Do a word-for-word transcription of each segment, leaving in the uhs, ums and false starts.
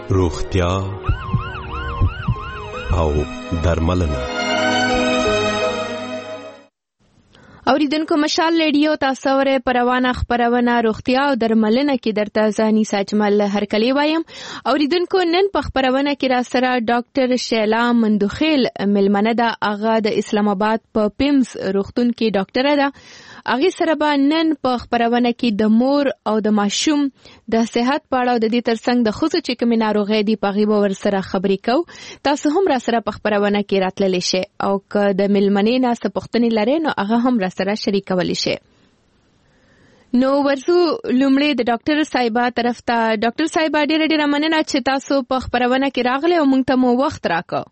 روغتیا او درملنه. اوریدونکو مشال ریډیو تاسو ورې پروانه خبرونه روغتیا او درملنه کې درته ځاني ساجمل هرکلی وایم. اوریدونکو نن په خبرونه کې را سره ډاکټر شیلا مندوخیل ملمنه ده. هغه د اسلام آباد په پیمز روغتون کې ډاکټر ده. هغه سره به نن په خبرونه کې د مور او د ماشوم د صحت په اړه او د دې ترڅنګ د ښځو چې کومې ناروغۍ دي په هغې به ورسره خبرې کوو. تاسو هم را سره په خبرونه کې راتللی شئ او که د مېلمنې نه څه پوښتنې لرئ نو هغه هم را سره شریکولی شئ. نو ورځو لومړی د ډاکټر صاحبه طرف ته. ډاکټر صاحبه ډېره ډېره مننه چې تاسو په خبرونه کې راغلی او موږ ته مو وخت راکړ.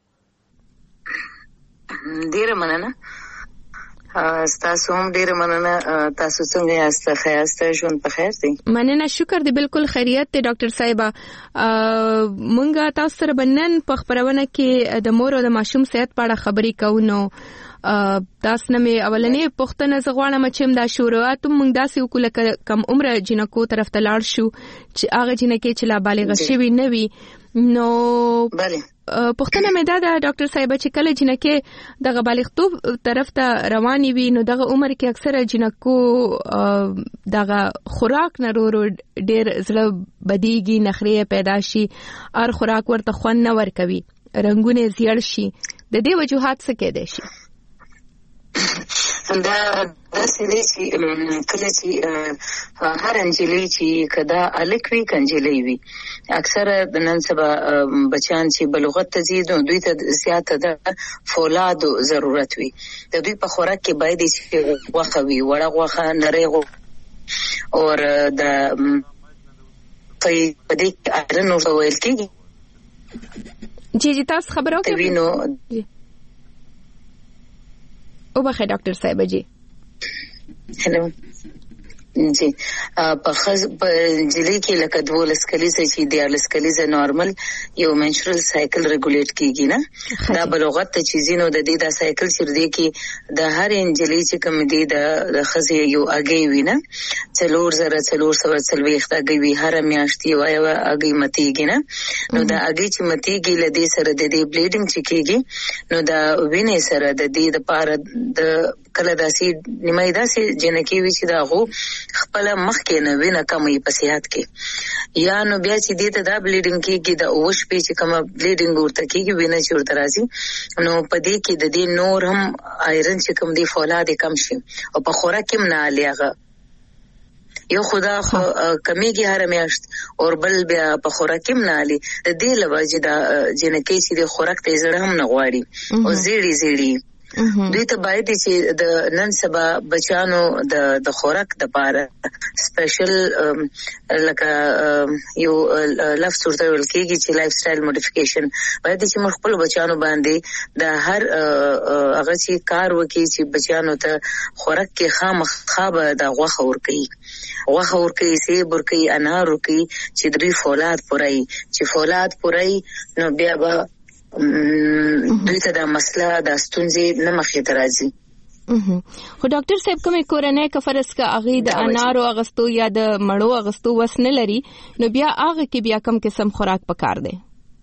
ډېره مننه. ستاسو هم ډېره مننه. تاسو څنګه یاست؟ ښه یاست؟ ژوند په خیر دی؟ مننه، شکر دی، بالکل خیریت دی ډاکټر صاحبه. مونږ تاسو سره به نن په خبرونه کې د مور او د ماشوم صحت په اړه خبرې کوو. نو تاسو نه مې اولنې پوښتنه زه غواړم چې دا شروعات موږ داسې وکړو لکه کم عمره جنکو طرف ته لاړ شو چې هغه جنکې چې لا بالغه شوي نه وي. نو پوښتنه مې دا ده ډاکټر صاحب چې کله جنکې دغه بالغتوب طرف ته روانې وي نو دغه عمر کې اکثره جنکو دغه خوراک نه ورو ډېر زړه بدیږي، نخرې پیدا شي، هر خوراک ورته خوند نه ورکوي، رنګونه زیړ شي. د دې وجوهات څه کېدای شي؟ دا داسې دی چې کله چې هر انجلۍ چې کدا الک وي کنجلۍ وي، اکثره د نن سبا بچیان چې بلوغت ته ځي نو دوی ته زیاته د فولاد ضرورت وي. د دوی په خوراک کې باید چې غوښه وي، وړه غوښه، نری غوښه او د په دې کې اړن ورته ویل کېږي. جی جی تاسو خبرو کوي نو او بخیر ډاکټر صاحب. جی هلو جی په خز په جلی کې لکه دولس کلیزه چې دیارلس کلیزه نارمل یو منشرل سایکل ریګولیټ کیږي نه. دا بلوغت ته چیزینو د دې دا سایکل چې دی کې د هر انجلی چې کوم دی د خزې یو اگې وینه څلور زره څلور سو څلوېښت اگې وی هر میاشتې وای اگې متیږي نه. نو دا اگې چې متیږي لدې سره د دې بلیډینګ چې کیږي نو دا وینې سره د دې د پاره د کله داسې نیمه داسې جنکی وی چې دا غو خپل مخ کې نه وینه کمې په صحت کې یا نو بیا چې دې ته دا بلیډینګ کېږي د اوش په چې کومه بلیډینګ ورته کېږي وینه چې ورته راځي نو په دې کې د دې نور هم آیرن چې کوم دی فولاد کم شي او په خوراک کې نه لیاغه یو خدا کمیږي هر میاشت او بل بیا په خوراک کې نه لې د دې لوجه دا جنکی چې د خوراک ته زړه هم نه غواړي او زیړي زیړي. دوی ته باید چې د نن سبا بچانو د د خوراک د پاره سپیشل لکه یو لفظ ورته ویل کېږي چې لایف سټایل موډیفیکیشن باید چې موږ خپل بچانو باندې د هر هغه چې کار وکړي چې بچانو ته خوراک کې خامخا به د غوښه ورکړي غوښه ورکړي، سیب ورکړي، انار ورکړي چې دوی فولاد پورای چې فولاد پورای نو بیا به دوی ته دا مسله دا ستونزې نه مخې ته راځي. خو ډاکټر صاحب کومې کورنۍ که فرض که هغې د انارو اغستو یا د مڼو اغستو وس نه لري نو بیا هغه کې بیا کم قسم خوراک پکار دی؟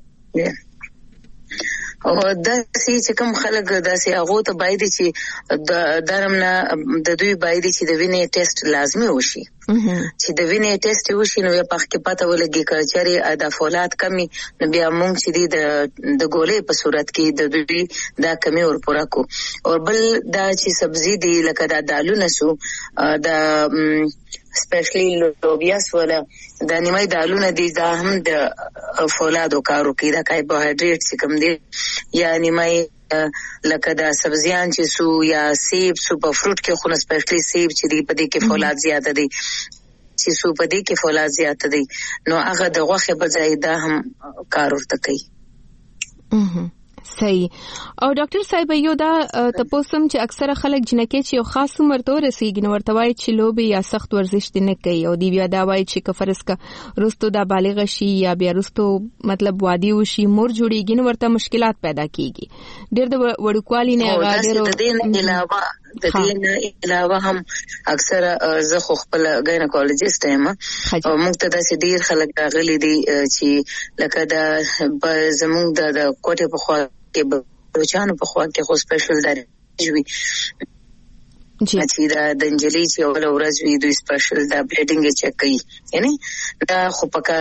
او داسې چې کوم خلک داسې هغو ته باید چې د درم نه د دوی باید چې د وینې ټیسټ لازمي وشي چې د وینې ټیسټ وشي نو بیا په کې پته ولګي که چېرې د فولاد کمي نو بیا مونږ چې دی د د ګولۍ په صورت کې د دوی دا کمي ورپوره کو. او بل دا چې سبزي دی لکه دا دالونه سو د سپیشلی لوبیاس ولا د نیمه دالونه دي دا هم د فولادو کارو کې دا کاربوهایډریټ چې کوم دي یا نیمه لکه دا سبزیان چې سو یا سیب سو په فروټ کې خو سپیشلی سیب چې دی په دې کې فولاد زیاته دي چې سو په دې کې فولاد زیاته دي نو هغه د غوښې په ځای دا هم کار ورته کوي. صحیح. او ډاکټر صاحب یو دا تاسو چې اکثره خلک جنکې چې یو خاص عمر ته ورسیږي نو ورته وایي چې لوبي یا سخت ورزش نه کوي او دی بیا دا وایي چې کفرس کا رستو دا بالغ شي یا بیا رستو مطلب وادي وشي مور جوړیږي نو ورته مشکلات پیدا کیږي ډېر د وړوکوالي نه غاډرو. د دې نه علاوه د دې نه علاوه هم اکثر زه خو خپل ګاینکولوژیست یم او موږ ته داسې ډیر خلک راغلي دي چې لکه د زموږ د کوټې په خوا کې بچانو په خوا کې خو سپیشل درجوي چې دا د انجلي چې اول ورځ وي دوی سپیشل دا بلیډینګ چک کوي یعنی دا خو پکا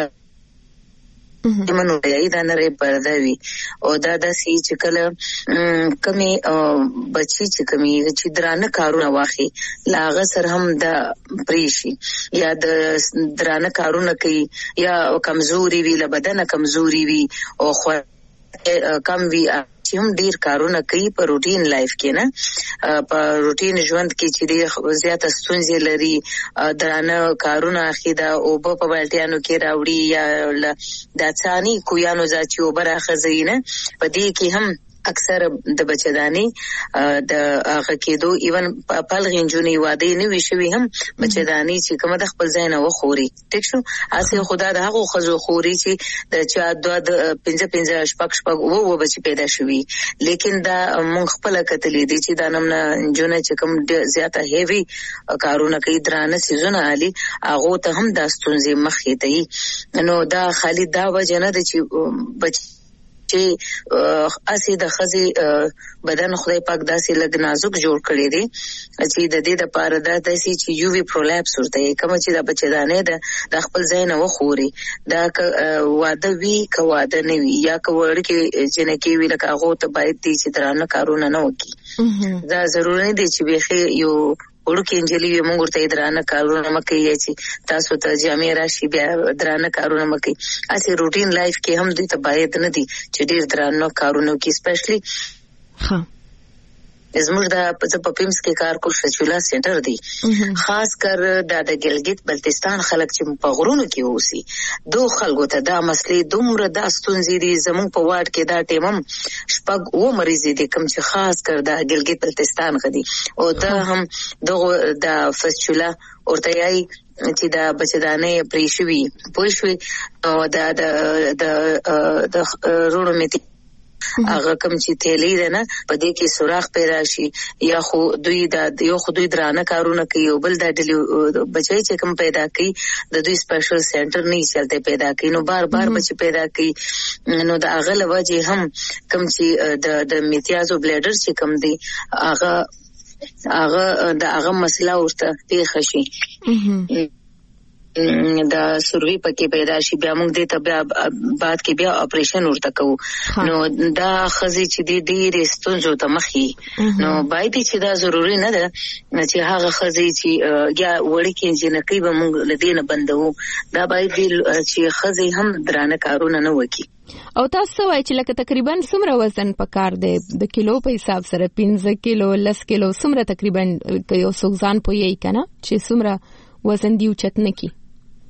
منو دی دا نه پرده وي او دا داسې چې کله کمی بچی چې کمی چې درانه کارونه واخی لاغه سر هم دا پریشي یا د درانه کارونه کوي یا کمزوري وي له بدن کمزوري وي او خو کم وي چې هم ډیر کارونه کوي په روټین لایف کې نه په روټین ژوند کې چې ډیر زیات ستونزې لري درانه کارونه اخیدا او په بالټیانو کې راوړي یا د ځاني کویانو ځاچي او برخه زینه په دې کې هم اکثر د بچداني د هغه کېدو ایون په لغینجونی واده نه وی شوی هم بچداني چې کوم د خپل ځای نه وخوري ټیک شو اسه خدا د هغه خزو خوري چې د چا د پنځه پنځه شپږ شپږ وو و بچی پیدا شوی لیکن دا مونږ خپل کتلې دي چې دا نمنه جونه چې کوم زیاته هیوی کارونه کوي درانه سيزونه علي هغه ته هم د ستونزې مخې ته نو دا خالي دا وجه نه د چې بچ چې اسی د خزي بدن خدای پاک داسې لګ نازک جوړ کړی دی چې د دې د پاره د داسې چې یو وی پرولیپس ورته کوم چې د بچدانې د خپل ځای نه وخوري دا واده وی کو واده نه وی یا کو ورکه جنکی وی لکه هغه ته باید دي چې درانه کارونه نه وکي دا ضروري دی چې بيخي یو ورکه انجلي موږ ورته درانه کارونه مکه یې چې تاسو ته جامع راشي بیا درانه کارونه مکه اسی روټین لایف کې هم دې ته باید نه دي چې ډیر درانه کارونه کې سپیشلی ها زموږ د په پیمس کې کار کول شچولا سنټر دی خاص کر د د ګلګت بلتستان خلک چې په غرونو کې اوسي دو خلکو ته دا مسلې دومره د ستونزې دي زموږ په واټ کې دا ټیمم شپږ و مریض دي کوم چې خاص کر د ګلګت بلتستان غدي او دا هم دغه د فسچولا اورتیای چې دا بچدانې پریشوي پوښوي او دا د د د رونو میتی هغه کوم چې تیلی ده نه په دې کې سوراخ پیدا شي یا خو دوی د یو خو دوی درانه کارونه کوي او بل د بچي چې کوم پیدا کوي د دوی سپیشل سنټر نه چلته پیدا کوي نو بار بار بچي پیدا کوي نو د هغه لوجه هم کوم چې د د میتیازو بلیډر چې کوم دی هغه هغه د هغه مسله ورته پیښ شي دا سروي پکې پیدا شي بیا موږ دې ته بیا بعد کې بیا اپریشن ورته کوو نو دا خزي چې دې ډېر ستونزو ته مخې نو باید چې دا ضروري نه ده چې هغه خزي چې یا وړي کې جنکی به موږ لدینه بندو دا باید چې خزي هم درانه کارونه نه وکړي او تاسو وایي چې لکه تقریبا څومره وزن پکار دی د کیلو په حساب سره پنځه کیلو لس کیلو څومره تقریبا یو سوزان پوي کنه چې څومره وزن دی اوچت نه کی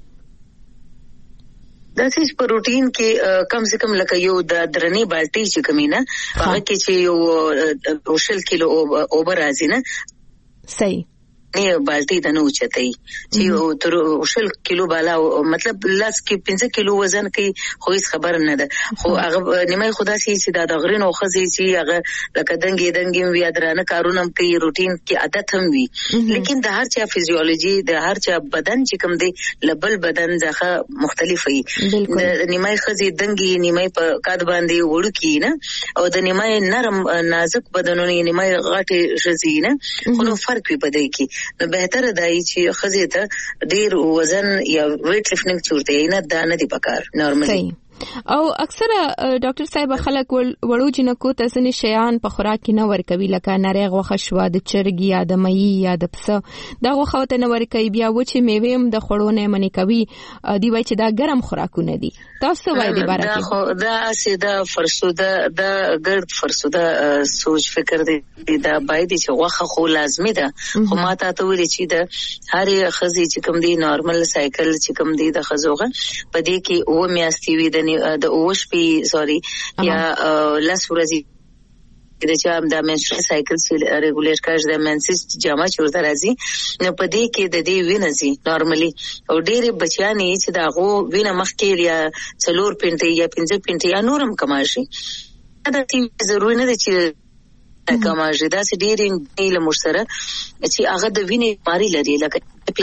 دا چې په روټین کې کم سے کم لکه یو د درنې بالټي چې کمینه هغه کې چې یو اوشل کیلو اوبر راځي نه صحیح نه بالټي د نو چتای چې تر اوشل کیلو بالا مطلب لاس کې پنځه کیلو وزن کې خو هیڅ خبر نه ده خو هغه نیمه خدا سي چې د غرینو خزي چې هغه لکه دنګي دنګي وی درانه کارونه کوي روټین کې عادت هم وي لیکن د هر چا فزیولوژي د هر چا بدن چې کوم دی لبل بدن ځخه مختلف وي نیمه خزي دنګي نیمه په کاد باندې وړکی نه او د نیمه نرم نازک بدنونه نیمه غټي شزي نه خو نو فرق وي پدې کې نو بهتر دی چې خزي ته ډیر وزن یا ویټ لفټینګ چورته نه دا نه دی پکار نورمالي او اکثره ډاکټر صاحب خلک وړو جنکو ته ځنې شیان په خوراک کې نه ورکوي لکه نری غوښه شوه د چرګ یا د مېږې یا د پسه دا غوښه ورته نه ورکوي بیا وچې میوې هم د خوړو نه منې کوي دوی وایي چې دا ګرم خوراکونه دي تاسو وایي دې باره کې دا هسې دا فرسوده دا ګرد فرسوده سوچ فکر دی دا باید چې غوښه خو لازمي ده خو ما ته ته ویلې چې د هرې ښځې چې کوم دی نارمل سایکل چې کوم دی د ښځو په دې کې اوه میاشتې وي د د اوش پی سوري یا لس ورځې د چا د منسټرل سایکل چې ریګولیټ کړي د منسس جامه چورته راځي نو په دې کې د دې وینځي نارمالي او ډېر بچیانې چې دا غو وینه مخکې یا څلور پینټي یا پنځه پینټي یا نورم کماشي دا ضروري نه ده چې کما جدا سي ډېر علم ورسره چې هغه د وینې بیماری لري لکه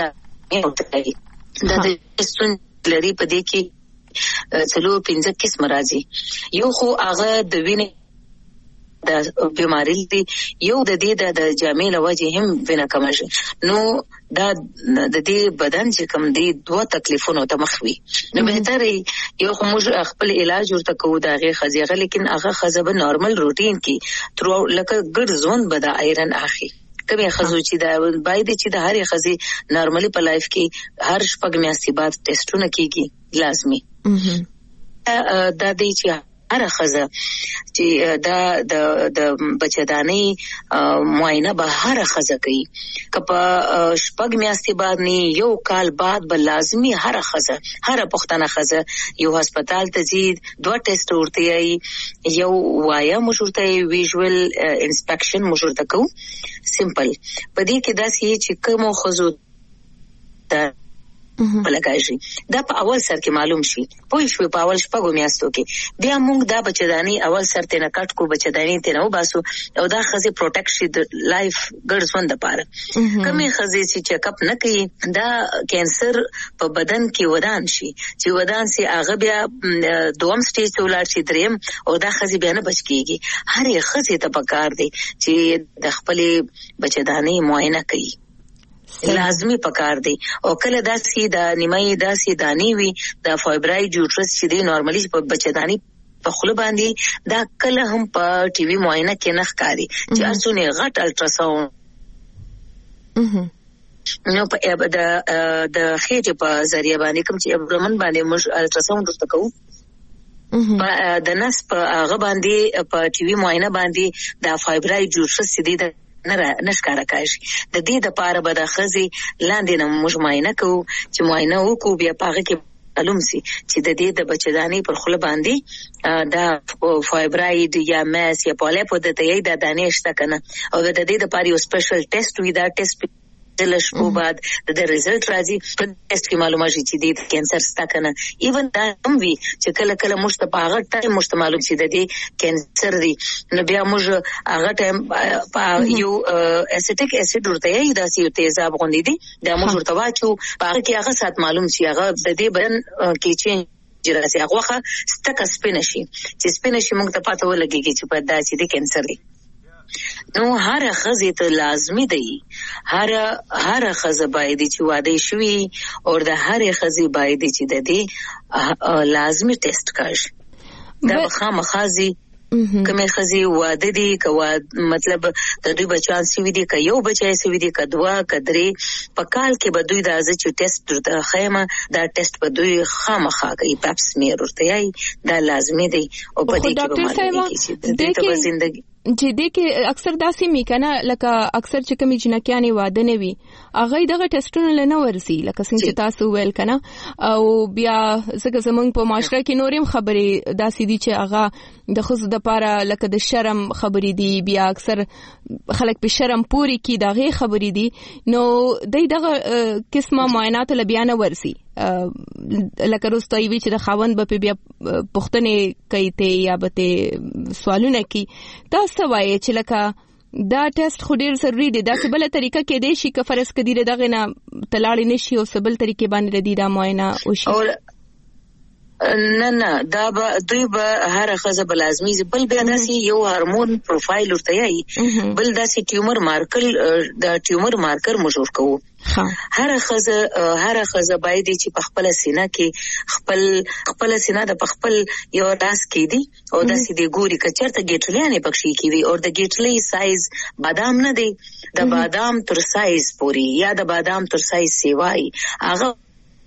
دا د ستون لري په دې کې څلور پنځه قسم راځي یو خو هغه د وینې د بیماری دی یو د دې د جامې لوجه هم وینه کمشي نو دا د دې بدن چې کوم دی دوه تکلیفونو ته مخ وي نو بهتر یو خو موږ خپل علاج ورته کوو دا غي خزيغه لیکن هغه خزبه نارمل روټین کې تر لکه ګډ ځون بدا ایرن اخی کبه خزو چې دا باید چې د هر خزي نارملی په لایف کې هر شپږ میاشتې بعد ټیسټونه کیږي لازمي دا دی چې هر خزه چې دا د د بچداني معاینه به هر خزه کوي کپا شپږ میاشتې بعد نه یو کال بعد به لازمي هر خزه هر پښتنه خزه یو هسپتال ته ځي دوه ټیسټ ورته یي یو وایا مشورته ویژوال انسپیکشن مشورته کو سمپل پدې کې دا سي چې کوم خزو دا بلګایشي دا په اول سر کې معلوم شي پوه شو په اول شپږو میاشتو کې بیا موږ دا بچداني اول سر ته نه کټ کو بچداني ته نو باسو او دا خزي پروټیکشن د لایف ګډ ژوند لپاره کمه خزي چې چیک اپ نه کوي دا کینسر په بدن کې ودان شي چې ودان سي هغه بیا دوم سټیج ته ولاړ شي دریم او دا خزي بیا نه بچ کیږي هر یو خزي ته پکار دی چې د خپل بچداني معاینه کوي لازمی پکار دی او کله داسې د نیمه داسې دانی وي د فایبراید یوټرس چې دی نارملی په بچدانی په خله باندې دا کله هم په ټي وي معاینه کې نه ښکاري چې اسونه غټ الټراساوند نو په د د خېټه په ذریعہ باندې کوم چې ابرمن باندې موږ الټراساوند ورته کوو د نس په هغه باندې په ټي وي معاینه باندې د فایبراید یوټرس چې دی نه نشکاره کاشي د دې د پاره به د خزي لاندې نه موږ معاینه کوو چې معاینه وکړو بیا پاره کې معلوم سي چې د دې د بچداني پر خله باندې دا فایبراید یا ماس یا پولیپ د ته د دانې شته کنه او د دې د پاره یو سپیشل ټیسټ وی دا ټیسټ د لشبو بعد د ریزلټ راځي په ټیسټ کې معلومه شي چې د کینسر ستا کنه ایون دا هم وی چې کله کله مشت په هغه ټایم مشت معلوم شي د دې کینسر دی نو بیا موږ هغه ټایم په یو اسیټیک اسید ورته یی دا سی تیزاب غوندې دي دا موږ ورته واچو په هغه کې هغه سات معلوم شي هغه د دې بدن کې چې جراسي هغه ستک سپینشي چې سپینشي موږ ته پاتې ولګي چې په داسې د کینسر دی نو هر خزه ته لازمی دی هر هر خزه باید چې واده شوي او د هر خزه باید چې د دې لازمی ټیسټ کړي دا خامخازي کومه خزي واده دي کوا مطلب د دوی بچان سی وی دي ک یو بچای سی وی دي ک دوا کدرې په کال کې به دوی د ازه چې ټیسټ د خیمه دا ټیسټ په دوی خامخا کوي پاپ سمیر ورته یي دا لازمی دی او په دې کې به معلومه کیږي د ته ژوندۍ چې دې کې اکثر داسې می کنه لکه اکثر چې کومي جنکیانې واده نه وي هغه دغه ټیسټونه لنه ورسي لکه څنګه تاسو ویل کنه او بیا څنګه زمونږ په معاشره کې نورم خبرې داسې دي چې هغه د خصوص د پاره لکه د شرم خبرې دي بیا اکثر خلک په شرم پوری کې دغه خبرې دي نو د دغه قسمه معاینات لبیانه ورسي لکه روستوي وی چې د خاوند به بیا پښتنې کوي ته یا به سوالونه کوي دا سوای چې لکه دا ټیسټ خو ډیر ضروری دی دا څه بل طریقه کې دی شي که فرض کړي دغه نه تلاړ نشي او سبل طریقې باندې ردی دا معاینه وشي نه نه دا به دوی به هر خزه بلازمي بل بیا داسې یو هورمون پروفایل ورته یي بل داسې ټیومر مارکر د ټیومر مارکر مشور کوو هر خزه هر خزه باید چې په خپل سینه کې خپل خپل سینه د خپل یو راس کې دي او داسې دی ګوري کچرته ګیټلیانې پکشي کې وي او د ګیټلې سایز بادام نه دی د بادام تر سایز پوری یا د بادام تر سایز سیوای هغه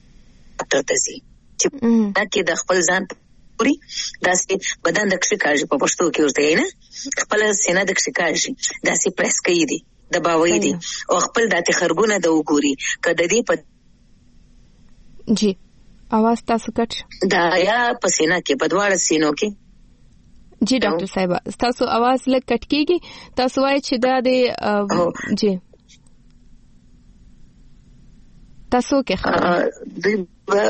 ته زی چې دا کې د خپل ځان پوری داسې بدن د کشکاږي په پښتو کې ورته نه خپل سینه د کشکاږي داسې پریس کوي دي د باوي دي او خپل داتې خرګونه د وګوري کده دې په جی आवाज تاسو کټ دا یا په سینه کې په دواړه سینو کې جی ډاکټر صاحب تاسو आवाज لږ کټ کیږي تاسو وایي چې دا د جی تاسو کې خبره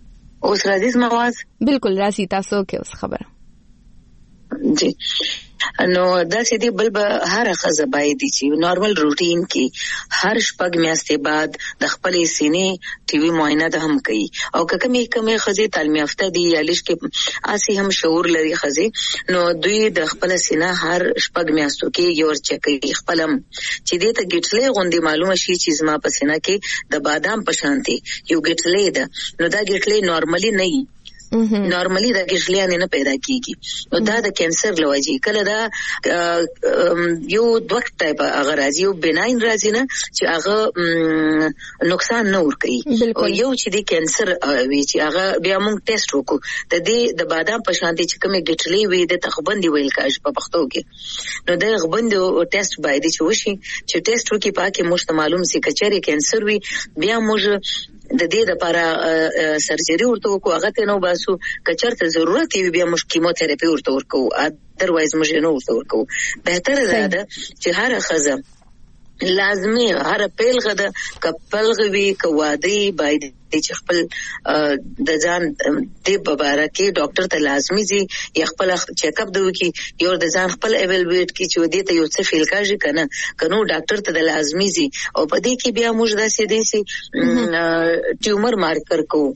اوس راځي زما आवाज بالکل راځي تاسو کې اوس خبره جی نو دا چې دی بل به هر خزه باید چې نارمل روټین کې هر شپږ میاشتې بعد د خپل سینې ټي وي معاینه ده هم کوي او که کومې کومې خزه تعلیم یافته دي یا لږ کې اسی هم شعور لري خزه نو دوی د خپل سینه هر شپږ میاشتو کې یو چک کوي خپلم چې دې ته ګټلې غوندي معلومه شي چې زما په سینه کې د بادام په شانتي یو ګټلې ده نو دا ګټلې نارملي نه وي نارملی دا ګټلې نه پیدا کیږي نو دا د کینسر لوجي کله دا یو دوه ټایپ هغه راځي یو بناین راځي نه چې هغه نقصان نه ور کوي او یو چې د کینسر وی چې هغه بیا موږ ټیسټ وکړو د دې د بادام په شان دي چې کومه ګټلې وي د تخبندي ویل کاږي په پښتو کې نو د غبندي ټیسټ باید چې وشي چې ټیسټ وکي پاکه مشت معلوم سي کچري کینسر وي بیا موږ د دې لپاره سرجری ورته وکړو هغه ته نو باسو کچرته ضرورت وي بیا موږ کیموتراپي ورته ورکو اذروایز موږ نه ورته ورکو بهتره ده چې هر خزه لازمي هر پیلغه د کپلغوي کوادي باید چې خپل د ځان د مبارکي ډاکټر ته لازمي دي یا خپل چیک اپ دوی کی یو د ځان خپل ایوالویټ کی چې دې ته یو څه فیل کاږي کنه کنو ډاکټر ته د لازمي دي او په دې کې بیا موږ داسې دي چې ټیومر مارکر کو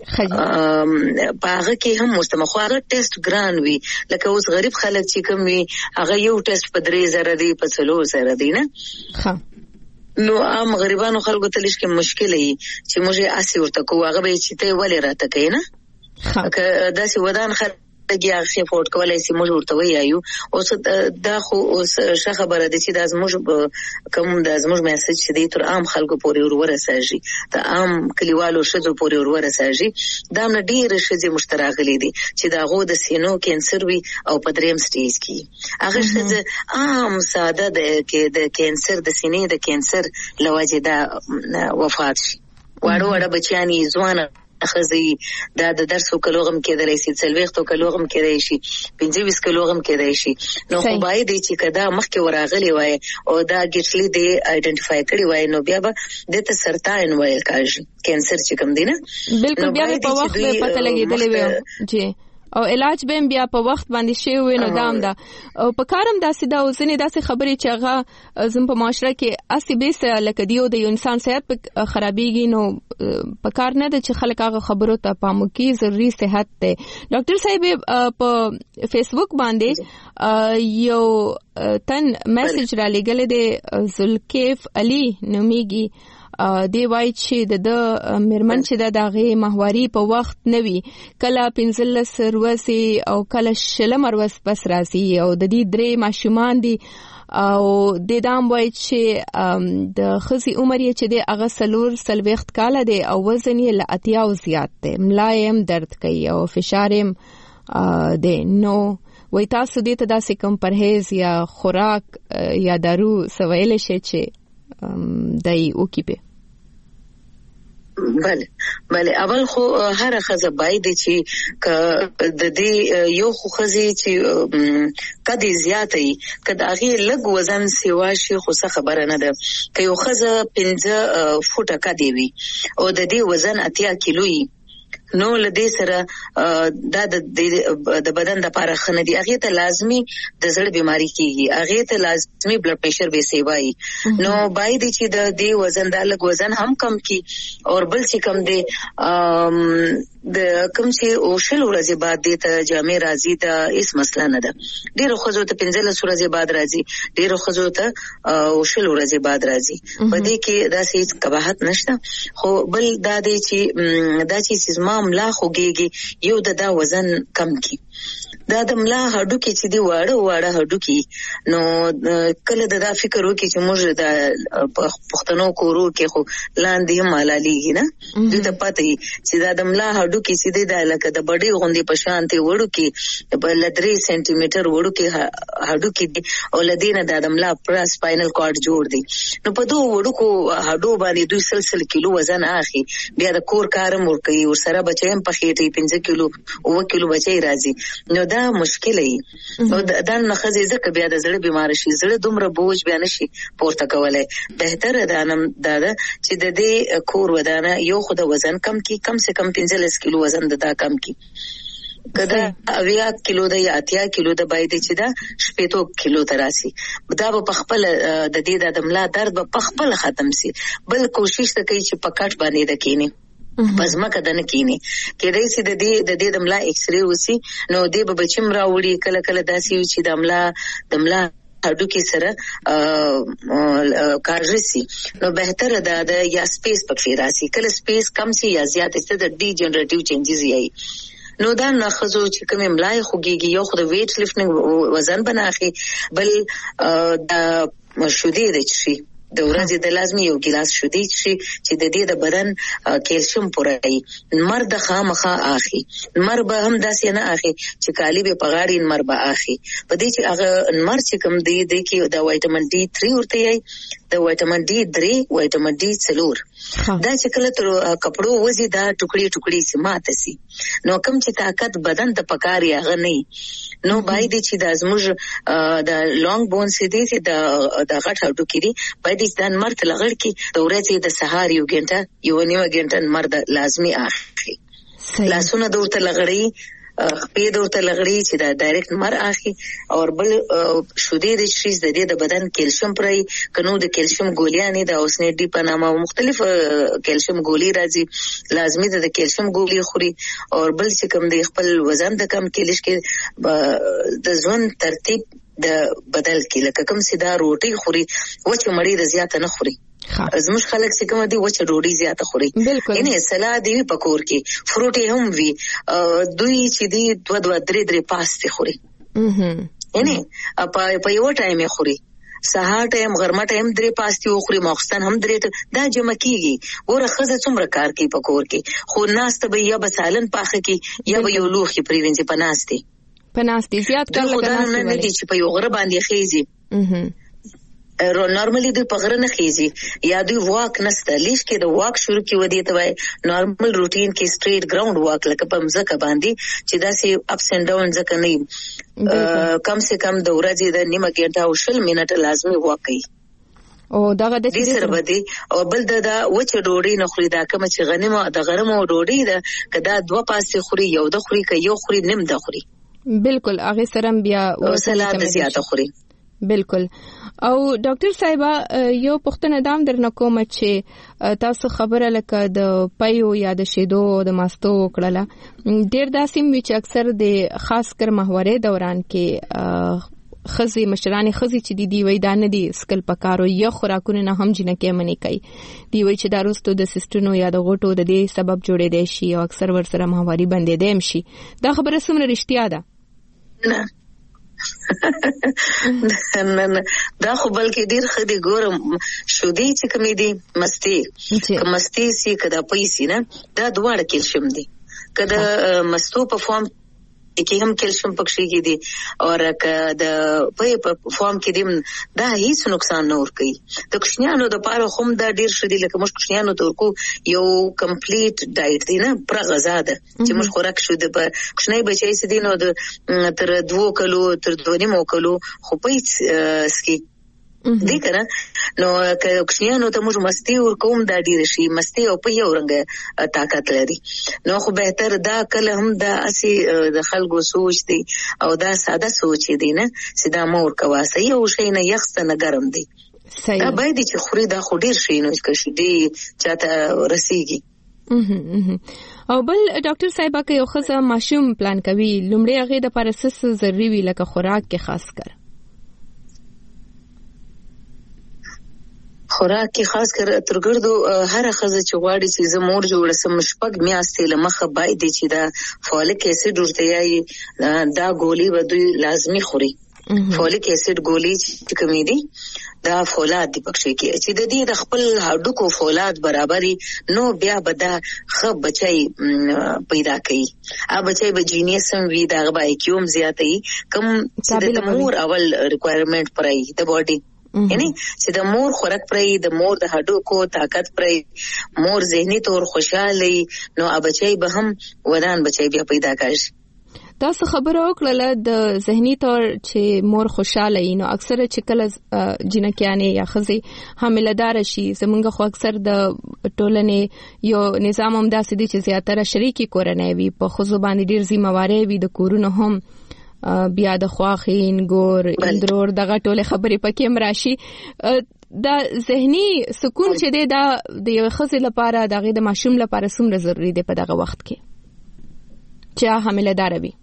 پاغه کې هم مستمخواره ټیسټ ګران وي لکه اوس غریب خلک چې کوم وي هغه یو ټیسټ په درې زره دی په څلور زره دی نه ها نو عام غریبانو خلکو ته لږ کې مشکل وي چې موږ اسی ورته کوو هغه به چې ته ولې راته کوي نه که داسې ودان خلک دغه خې فوټ کولای سي موږ ورته وایو اوس دا خو اوس ښه خبره ده چې د زموږ کوم د زموږ میسج چې دی تر عام خلکو پورې ورسېږي د عام کلیوالو شذو پورې ورسېږي دا نه ډیر شذې مشتراغلي دي چې دا غو د سینو کینسر وي او په دریم سټیج کې هغه شذ عام ساده د کې د کینسر د سینې د کینسر لوجه دا وفات شي واړو واړه بچیانی ځوان خزي دا د درسو کلوغم کېدلی شي څلويختو کلوغم کېدلی شي پنځه ویشت کلوغم کېدلی شي نو خو باید چې کدا مخکې وراغلی وای او دا ګټلې دی آیډنټیفای کړی وای نو بیا به د ته سرطان ویل کاږي کینسر چې کوم دی نه بالکل بیا په وخت په پته لګیدلی وي جی او علاج به بیا په وخت باندې شی وي نو دام دا او په کارم داسې دا اوسنی داسې خبرې چې هغه زم په معاشره کې اسی بیس لکه دیو د انسان صحت په خرابېږي نو په کار نه د چې خلک هغه خبرو ته پام کوي ضروري صحت ته ډاکټر صاحب په فیسبوک باندې یو تن میسج را لګل دی زلکیف علي نومیږي دی وای چې د مرمن چې د دغه ماهواري په وخت نوي کله پنځلس روسي او کله شلم روس پس راځي او د دې درې ماشومان دي او د دام وای چې د خزي عمر یې چې د هغه سلور سلويخت کاله دی او وزن یې ل اتیا او زیات دی ملایم درد کوي او فشار یې دی نو وای تاسو دې ته داسې کوم پرهیز یا خوراک یا دارو سویل شي چې دای وکيبه بله بله اول خو هر خزه باید چې ک د دې یو خو خزي چې کدي زیاتې کدا هغه لګ وزن سیوا شي خو څه خبره نه ده ک یو خزه پنځه فوټه کدي وي او د دې وزن اتیا کیلوي نو لدې سره دا د بدن د لپاره خنه دي هغه ته لازمي د زړه بيماري کیږي هغه ته لازمي بلډ پريشر به سیوای نو باید چې د دې وزن د لګ وزن هم کم کی او بل چې کم دی د کوم چې او شل ورځې بعد د ته جامع راځي دا هیڅ مسله نه ده ډیرو خزو ته پنځه ورځې بعد راځي ډیرو خزو ته او شل ورځې بعد راځي په دې کې دا هیڅ قباحت نشته خو بل دا دی چې دا چې زما ملا خوږيږي یو د دا وزن کم کی دا د ملا هډو کې چې دی واړه واړه هډو کې نو کله دا فکر وکړي چې موږ د پښتنو کورو کې خو لاندې هم حلاليږي نه دوی ته پته چې دا د ملا هډو کې چې دی دا لکه د بډې غوندې په شانتي وړو کې په لدري سنټي میټر وړو کې هډو کې دی او لدینه د ملا پر سپاینل کارډ جوړ دی نو په دوه وړو کو هډو باندې دوی سلسله کیلو وزن اخی بیا د کور کارم ور کوي ور سره بچیم په خېټې پنځه کیلو او کیلو بچي راځي نو دا مشکل ای او دا نخزه ځکه بیا د زړه بیمار شي زړه دومره بوج بیا نشي پورته کولای بهتره ده نم دا چې د دې کور ودانه یو خو د وزن کم کی کم سے کم پنځه کیلو وزن د دا کم کی کدا اویا کیلو د یا اتیا کیلو د باید چې دا شپېتو کیلو تراسي دا په خپل د دې د دملا درد په خپل ختم سي بل کوشش وکړي چې پکټ باندې د کینی بس ما کده نه کینی کېدای سي د دې د دې دملا ایکس ری وسی نو دې به بچم راوړي کله کله داسي چې دملا دملا هډو کې سره کارجسي نو بهتره ده د یا سپیس پکې راسي کله سپیس کم سي یا زیات است د ډي جنریټیو چینجز یې نو دا نه خزو چې کوم املای خوږي یو خو د ویټ لفټینګ وزن بناخي بل د شودي د چي د ورځې د لازمي یو ګلاس شودي چې د دې د بدن کیلشیم پوره مرد خامخا اخی مر به هم داسې نه اخی چې کالی به پغاړي مر به اخی په دې چې هغه مر چې کوم دی د کې د وټامین ډي تھری ورته یې د وټامین ډي درې وټامین ډي څلور دا چې کله تر کپړو وځي دا ټوکړي ټوکړي سي ماته سي نو کوم چې طاقت بدن ته پکاري هغه نه نو باید چې د ازموج د لانګ بون سي دي چې د د غټ هډو کې دي باید د مرد لغړ کې د ورځې د سهار یو غنټه یو نیمه غنټه مرد لازمي اخلي لاسونه د ورته لغړی خپې د ورته لغړی چې دا ډایرکټ مر اخلي او بل شودي د شریز د دې د بدن کیلشیم پرې کنو د کیلشیم ګولیانې د اوسنه ډي په نامه مختلف کیلشیم ګولي راځي لازمي د کیلشیم ګولي خوري او بل چې کوم د خپل وزن د کم کېلش کې د ځون ترتیب د بدل کې لکه کوم سیدا روټي خوري و چې مړی د زیات نه خوري زموږ خلک چې کوم دي و چې ډوډۍ زیاته خوري یعنی سلاد دی په کور کې فروټي هم وي دوی چې دی دو دو درې درې پاستې خوري یعنی په په یو ټایم یې خوري سهار ټایم غرمه ټایم درې پاستې وخوري ماخستان هم درې دا جمع کیږي ګوره خزه څومره کار کوي په کور کې خو ناست به یا به سالن پاخه کې یا به یو لوخي پریوینځي پناستي پناستي زیات کار لګناسي نه دي چې په یو غره باندې خېږي رو نارملی دوی په غره نه خېږي یا دوی واک نسته لیف کې د واک شروع کی ودی ته وای نارمل روټین کې سټریټ ګراوند واک لکه په مزه باندې چې داسې اپس اند ډاون ځکه نه کم سے کم د ورځې د نیمه غنټه او شل منټه لازمي واک کوي او دغه د دې سره بدی او بل د وچ ډوډۍ نه خوري دا کوم چې غنیمه د غرمو ډوډۍ ده کدا دوه پاسې خوري یو د خوري که یو خوري نیم د خوري بالکل هغه سره بیا سلاد زیاته خوري بالکل او ډاکټر صاحبہ یو پښتنه دام درنه کوم چې تاسو خبره لکه د پيو یا د شیدو د ماستو کړله ډیر داسې وی چې اکثر د خاص کر محوره دوران کې خزي مشرانی خزي چې دی دی وای دا نه دی سکل پکارو یا خوراکونه نه هم جنہ کې منی کوي دی وای چې داروستو د سیستونو یا د غټو د دې سبب جوړې دی شي او اکثر ور سره محوري بندې دیم شي دا خبره سمره رښتیا ده نه نه نه دا خو بلکې ډیر خدي ګورم شودي چې کومې دي مستی که مستی سي کدا پیسې نه دا دواړه کیلشیم دي کدا مستو په فارم کې هم کیلشیم پکشي کې دي او که د په فارم کې دي دا هیڅ نقصان نه ور کوي د کوشنیانو د پاره هم دا ډیر شدي لکه موږ کوشنیانو تورکو یو کمپلیټ ډایټ دی نه پر غذا ده چې موږ خوراک شو د کوشنی بچي سي دي نو د تر دوه کلو تر دوه نیمو کلو خو په سکي دې کنه نو که کوشنیانو ته موږ مستی ور کوم دا ډیر شي مستی او په یو رنګ طاقت لري نو خو بهتر دا کله هم دا اسی د خلکو سوچ دی او دا ساده سوچ دی نه سیدا مور کواسه یو شي نه یخست نه ګرم دی دا باید چې خوري دا خو ډیر شي نو چې شي دی چاته رسیږي او بل ډاکټر صاحب که یو خزه ماشوم پلان کوي لومړی هغه د پرسس ضروری وی لکه خوراک کې خاص کر خوراک کې خاص کر ترګردو هر خزه چې غواړي چې زمور جوړ سم شپږ میاشتې لمخه باید چې دا فولیک اسید ورته یې دا ګولي ودوی لازمی خوري فولیک اسید ګولي چې کومې دي دا فولاد دی پکې کې چې د دې د خپل هډوکو فولاد برابرۍ نو بیا به دا خ بچي پیدا کوي ا بچي به جینیس هم وی دا به کیوم زیاتې کم چې د مور اول ریکوایرمنٹ پرای د باډي یعنی چې د مور خوراک پرې د مور د هډوکو طاقت پرې مور ذهني تور خوشاله نو ا بچي به هم ودان بچي بیا پیدا کړي تاسو خبره وکړه د ذهني تور چې مور خوشاله وي نو اکثر چې کله جنکیانې یا ښځې حامله‌دار شي زمونږ خو اکثر د ټولنې یو نظام هم داسې دی چې زیاتره شریکي کورنۍ وي په ښځو باندې ډېر ذمہواري وي د کورونو هم بیا د خواخین ګور اندرور دغه ټولې خبرې پکې هم راشي دا ذهني سکون چې دی دا د یو ښځې لپاره دغه د ماشوم لپاره څومره ضروری دی په دغه وخت کې چې حامله‌دار وي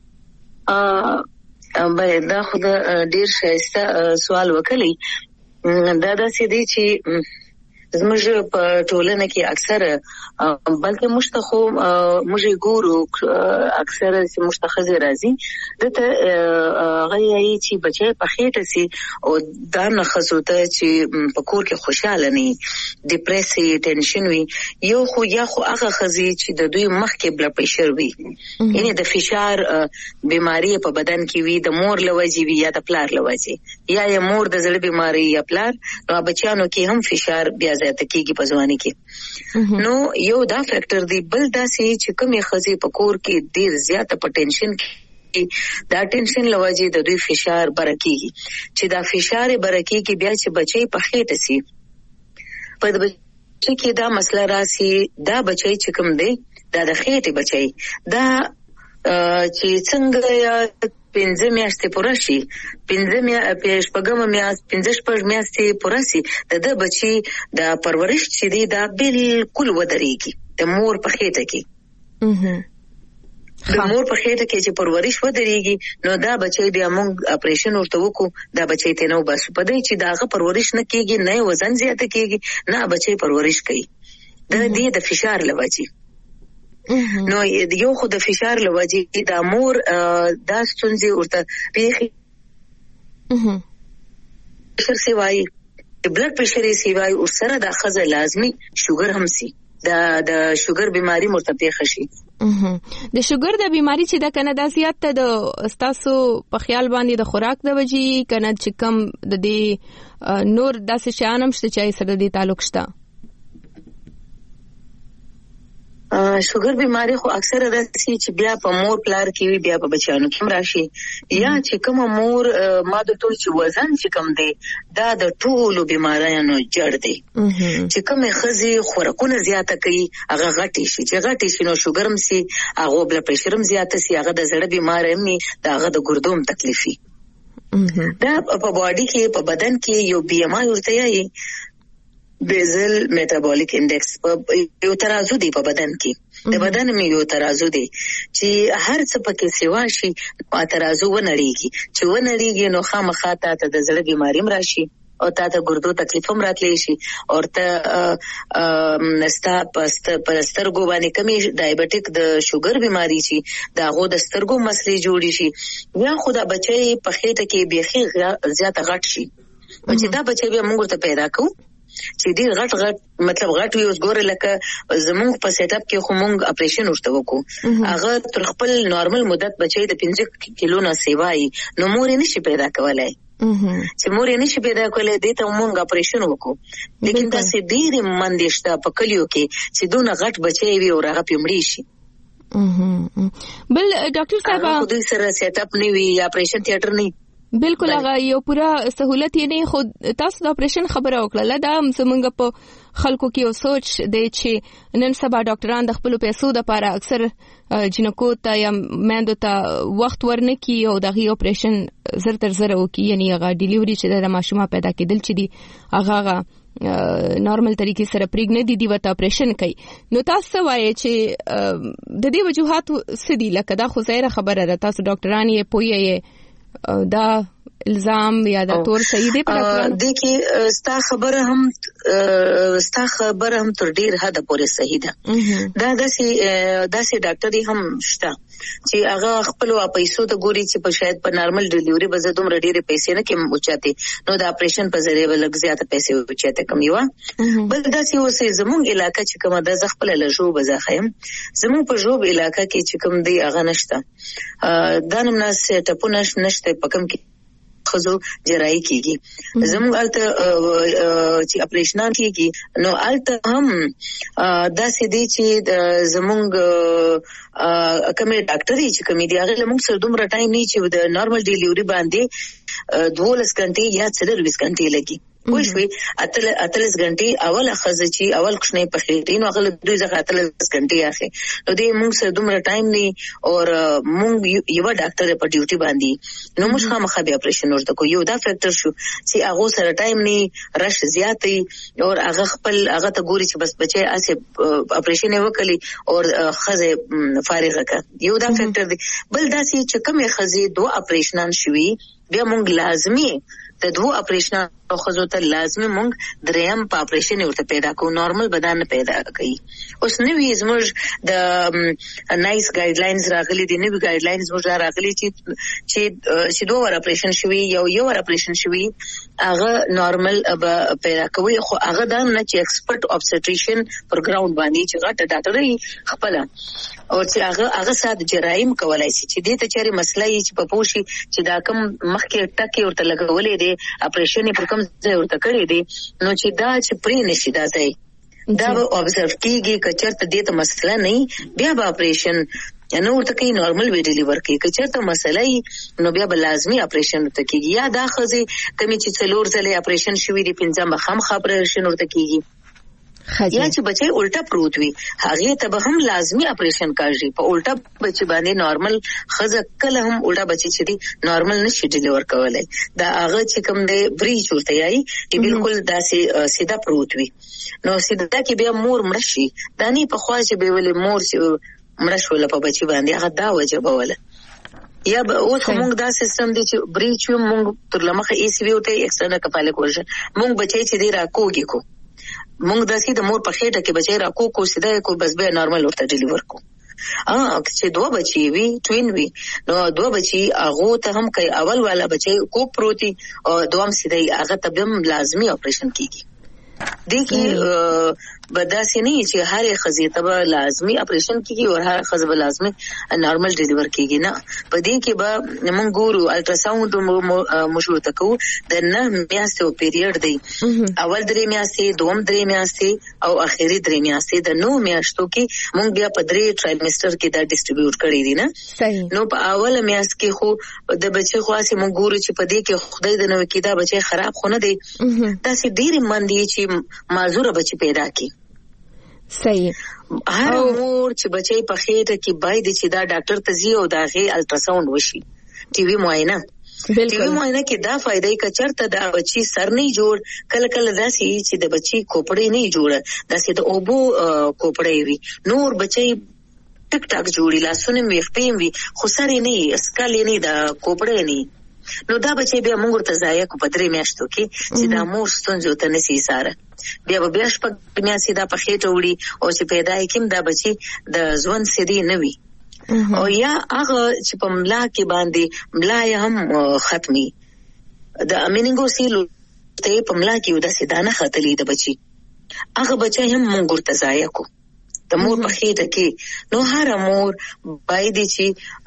ا به دا خو ډیر ښایسته سوال وکړي دا داسې دی چې زموږ په ټولنه کې اکثر بلکې مشتخو موږ ګورو اکثر چې مشتخذ راځي دته غي چې بچي په خېټه سي او دا نه خزوته چې په کور کې خوشاله نه ډیپریسي ټینشن وي یو خو یا خو هغه خزي چې د دوی مخ کې بلډ پريشر وي یعنی د فشار بیماری په بدن کې وي د مور لوجي وي یا د پلار لوجي یا یا مور د زړه بیماری یا پلار نو بچیانو کې هم فشار بیا زیات کیږي په ځواني کې نو یو دا فیکٹر دی بل دا سي چې کومې خزي په کور کې ډیر زیات په ټینشن کې دا ټینشن لوجي د دوی فشار برکیږي چې دا فشار برکیږي بیا چې بچي په خېټه سي په د بچي کې دا مسله راسي دا بچي چې کوم دی دا د خېټه بچي دا چې څنګه پنځه میاشتې پوره شي پنځه میا پېښ پګم میاشت پنځه شپږ میاشتې پوره شي د د بچي د پرورش چې دی دا بالکل ودرېږي د مور په خېټه کې د مور په خېټه کې چې پرورش ودرېږي نو دا بچي بیا موږ اپریشن ورته وکړو دا بچي ته نو بس په دې چې داغه پرورش نه کیږي نه وزن زیات کیږي نه بچي پرورش کوي د دې د فشار لوجي نو یو خو د فشار لوجي د مور دا ستونزې ورته پیخي فشار سیوای بلډ پريشر سیوای او سره د خزه لازمی شوګر هم سي د د شوګر بیماری مرتبه شي د شوګر د بیماری چې د کنه د زیات د استاسو په خیال باندې د خوراک د وجې کنه چې کم د دې نور داسې شانم شته چې سره د تعلق شته شوګر بیماری خو اکثر راځي چې بیا په مور پلار کې وي بیا په بچانو کې راشي یا چې کوم مور ما د ټول چې وزن چې کم دی دا د ټولو بیماریانو جړ دی چې کوم خزي خوراکونه زیاته کوي هغه غټي شي چې غټي شي نو شوګر هم سي هغه بلډ پريشر هم زیاته سي هغه د زړه بیماری هم دا هغه د ګردوم تکلیفي دا په باډي کې په بدن کې یو بي ام آی ورته یي بیزل میټابولیک انډیکس یو ترازو دی په بدن کې د بدن می یو ترازو دی چې هر څه پکې سیوا شي او ترازو ونړيږي چې ونړيږي نو خامخا ته د زړه بیماری راشي او تا ته ګردو تکلیف هم راتلی شي او ته نستا پست پرسترګو باندې کمی ډایبټیک د شوګر بیماری شي دا غو د سترګو مسلې جوړي شي یا خدا بچي په خېټه کې بيخي زیات غټ شي چې دا بچي به موږ ته پیدا کوو چې دې غټ غټ مطلب غټ وي اوس ګوره لکه زموږ په سیټ اپ کې خو موږ اپریشن ورته وکړو هغه تر خپل نارمل مدت بچي د پنځه کیلو نه سیوای نو مور یې نشي پیدا کولای چې مور یې نشي پیدا کولای دې ته موږ اپریشن وکړو لیکن دا سې ډېر مندشته په کلیو کې چې دونه غټ بچي وي او هغه پیمړي شي بل ډاکټر صاحب خو دې سره سیټ اپ نه وي یا اپریشن تھیټر نه بالکل هغه یو پورا سہولت یې نه خو تاسو د اپریشن خبره وکړه دا زمونږ په خلکو کې یو سوچ دی چې نن سبا ډاکټران د خپل پیسو د لپاره اکثر جنکو ته یا مېندو ته وخت ورنکي او دغه اپریشن زر تر زر وکي یعنی هغه ډیلیوري چې د ماشومه پیدا کېدل چې دی هغه نارمل طریقې سره پریګنه دي دی وته اپریشن کوي نو تاسو وایي چې د دې وجوهات سدي لکه دا خو ظاهره خبره ده تاسو ډاکټران یې پوهیږئ دا الزام یا دا تور صحیح دی په اړه د کې ستا خبره هم ستا خبره هم تر ډیر حد پورې صحیح ده دا داسي داسي ډاکټر هم شته چې هغه خپل پیسو ته ګوري چې په شاید په نارمل ډیلیوري به زدوم ډیره پیسې نه کې اوچاته نو د اپریشن په ذریعہ ولګ زیاته پیسې اوچاته کم یو بل داسي اوسې زموږ علاقې چې کومه د زخپل لژو بزاخیم زموږ په جوب علاقې کې چې کوم دی هغه نشته دا نمناس ټپونه نشته په کوم کې خزو جراحي کیږي زموږ الته چې اپریشنان کیږي نو الته هم داسې دي چې زموږ کومه ډاکټري چې کومې دی هغه موږ سره دومره ټایم نه چې د نارمل ډیلیوري باندې دولس غنټې یا څلور غنټې لګي وښوي اتل اتلس غنټې اول خزه چې اول کښنه په خېټې نو هغه دوی ځکه اتلس غنټې اخی نو دې موږ سره دومره ټایم نه او موږ یو ډاکټر په ډیوټي باندې نو موږ خامخا به اپریشن ورته کو یو دا فیکٹر شو چې هغه سره ټایم نه رش زیاتې او هغه خپل هغه ته ګوري چې بس بچي اسه اپریشن وکړي او خزه فارغه کا یو دا فیکٹر دی بل دا چې کومه خزه دوه اپریشنان شوي بیا موږ لازمي د دوه اپریشن او خزو ته لازمي موږ دریم په اپریشن ورته پیدا کو نارمل بدن پیدا کوي اوس نوې زموږ د نایس ګایډلاینز راغلي دي نوې ګایډلاینز موږ راغلي چې چې چې دوه ور اپریشن شوي یو یو ور اپریشن شوي هغه نارمل پیدا کوي خو هغه دا نه چې ایکسپرټ obstetrician پروګرام باندې چې غټه ډاکټري خپل او چې هغه هغه سات جرایم کولای شي چې دې ته چېرې مسله یې چې په پوښي چې دا کوم مخکې ټکي ورته لګولې دي اپریشن پر کوم ځای ورته کړی دي نو چې دا چې پرې نشي دا ځای دا به observe کیږي که چېرته دې ته مسله نه بیا به اپریشن نو ورته کې نارمل وی ډیلیور کوي که چېرته مسله نو بیا به لازمي اپریشن ورته کیږي یا دا خزي کمی چې څلور ځله اپریشن شوی دی پنځم خام اپریشن ورته کیږي یا چې بچي الټا پروت وي هغه ته به هم لازمي اپریشن کاږي په الټا بچي باندې نارمل خزه کله هم الټا بچي چې دی نارمل نشي ډیلیور کولای دا هغه چې کوم دی بریچ ورته یای چې بالکل داسې سیده پروت وي نو سیده کې بیا مور مرشي دانی په خوا چې به ولې مور مرشول په بچي باندې هغه دا وجه بوله یا اوس موږ دا سیستم دی چې بریچ موږ تر لمخه ای سی وی ته اکسټرنل کپاله کوژه موږ بچي چې دی راکوږي کو موږ داسې د مور په خېټه کې بچي راکو کو سیده کو بس به نارمل ورته ډیلیور کو ا چې دوه بچي وي ټوین وي نو دوه بچي هغه ته هم کوي اول والا بچي کو پروتي او دوام سیده هغه ته هم لازمي اپریشن کیږي دي کې بداسې نه چې هر خزي ته لازمي اپریشن کیږي او هر خزه به لازمي نارمل ډیلیور کیږي نه په دې کې به موږ ګورو الټراساوند مشروع تکو د نه میاشتو پیریډ دی اول درې میاشتې دوم درې میاشتې او اخیری درې میاشتې د نو میاشتو کې موږ بیا په درې ټرایمستر کې دا ډیسټریبیوټ کړی دي نه نو په اوله میاشت کې خو د بچي خاصه موږ ګورو چې په دې کې خدای د نو کې دا بچي خراب خونه دی تاسو ډیر مندي چې معذوره بچي پیدا کی صحیح هر مور چې بچي په خېټه کې باید چې دا ډاکټر ته ځي او دا غي الټراساوند وشي ټي وي معاینه ټي وي معاینه کې دا فائدې کا چرته دا بچي سر نه جوړ کله کله داسي چې د بچي کوپړې نه جوړه داسي د اوبو کوپړې وي نور بچي ټک ټک جوړي لاسونه میخپیم وي خو سر نه اسکل نه دا کوپړې نه نو دا بچي بیا موږ ته ځای کو پدري میاشتو کې چې دا مور ستونزو ته نسی ساره بیا به بیا شپږ میاشتې دا په خېټه وړي او چې پیدا کېم دا بچي د ژوند سړي نه وي او یا هغه چې په ملا کې باندې ملا هم ختمي د امینګوسیلو ته په ملا کې ودا سیدانه ختلې د بچي هغه بچي هم موږ ته ځای کو د مور په خېټه کې نو هر مور باید چې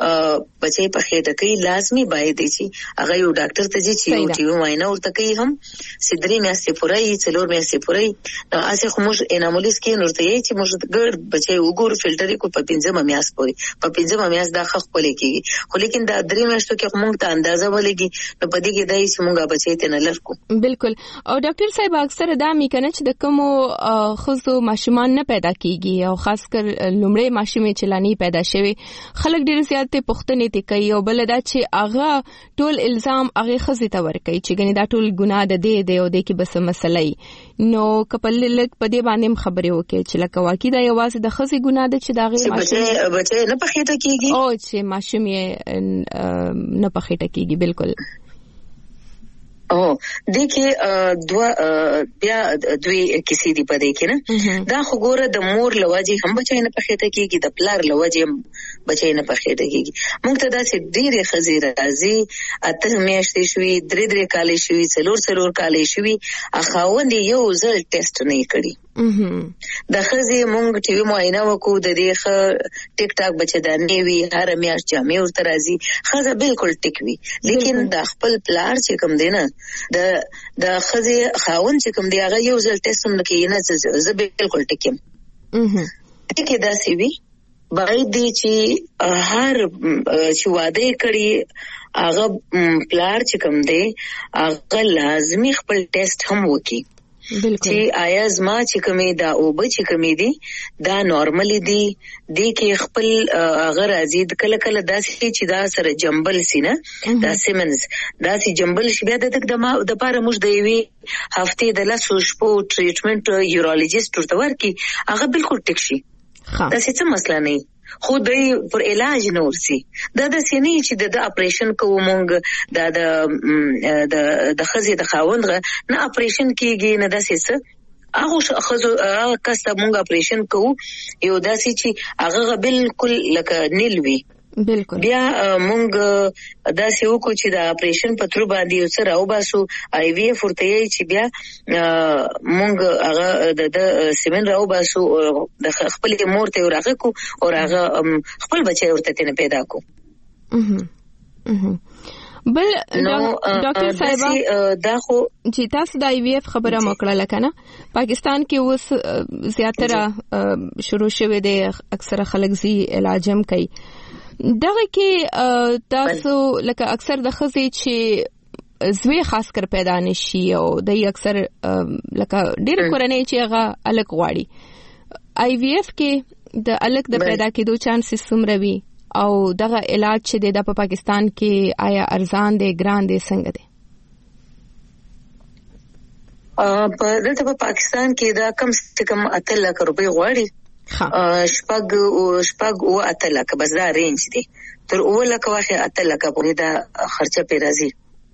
بچي په خېټه کې لازمي باید چې هغه یو ډاکټر ته چې یو ټي وي معاینه ورته کوي هم سیدري میاشتې پورې څلور میاشتې پورې نو اسه خو موږ انامولیس کې نورته یې چې موږ ګر بچي وګورو فلټرې کو په پنځمه میاشت پورې په پنځمه میاشت دا خخ پلي کېږي خو لیکن دا درې میاشتو کې موږ ته اندازه ولګي نو په دې کې دای چې موږ بچي ته نه لرکو بالکل او ډاکټر صاحب اکثر دا مې کنه چې د کوم خصو ماشومان نه پیدا کیږي او خاص کر لومړی ماشومې چلانی پیدا شوی خلک ډیر زیاتې پښتنې ته کوي او بل دا چې هغه ټول الزام هغه خزي ته ور کوي چې ګنې دا ټول ګناه ده دی دی او د کې بس مسلې نو کپل لک په دې باندې خبرې وکړي چې لکه واقعي دا یوازې د خزي ګناه ده چې دا غي ماشوم بچي نه پخېټه کیږي او چې ماشومې نه پخېټه کیږي بالکل او دې کې دوا بیا دوی کسی دی پدې کې نه دا خو ګوره د مور لواجی هم بچای نه پخېته کېږي د پلار لواجی هم بچای نه پخېته کېږي موږ ته دا چې ډېرې خزې راځي اته میاشتې شوي درې درې کالې شوي څلور څلور کالې شوي اخاوند یو ځل ټیسټ نه کړي د خزي مونږ ټي وي معاینه وکړو د دې خ ټیک ټاک بچدانې وی هر میاشت جامې ورته راځي خزه بالکل ټیک وی لیکن د خپل پلار چې کوم دی نه د د خزي خاون چې کوم دی هغه یو ځل ټیسټ هم کوي نه زه بالکل ټیک یم کې دا سی وی باید دی چې هر چې واده کړي هغه پلار چې کوم دی هغه لازمي خپل ټیسټ هم وکړي چې آیا زما چې کومې دا اوبه چې کومې دي دا نارمل دي د کې خپل هغه راځي کله کله داسې چې دا سره جنبل سي نه دا سیمنز داسې جنبل شي بیا د تک د ما د پاره موږ د یوې هفته د لاسو شپو ټریټمنټ یورولوژیست ورته ورکي هغه بالکل ټیک شي دا څه مسله نه خو دوی پر علاج نور سي دا د سینې چې د اپریشن کوو مونږ دا د د د خزي د خاوند نه اپریشن کیږي نه د سیسه هغه خزو هغه کسته مونږ اپریشن کوو یو داسې چې هغه بالکل لکه نیل وي بالکل بیا مونږ داسې وکړو چې د اپریشن په تر باندې یو سره او باسو آی وی اف ورته چې بیا مونږ هغه د سیمن راو باسو د خپل مور ته ورغه کو او هغه خپل بچي ورته تنه پیدا کو بل ډاکټر صاحب دا خو چې تاسو د آی وی اف خبره مکړه لکنه پاکستان کې اوس زیاتره شروع شوه د اکثره خلک زی علاج هم کوي دغه کې تاسو لکه اکثر د خزي چې زوی خاص کر پیدا نشي او د اکثر لکه ډېر کورنۍ چې هغه الګ غواړي آی وی اف کې د الګ د پیدا کېدو چانسز څومره وي او دغه علاج چې د په پاکستان کې آیا ارزان دی ګران دی څنګه دی په دلته په پاکستان کې دا کم څه کم اته لک روپۍ غواړي شپږ او شپږ او اته لک بس دا رینج دی تر او لک واخه اته لک په دا خرچه پی راځي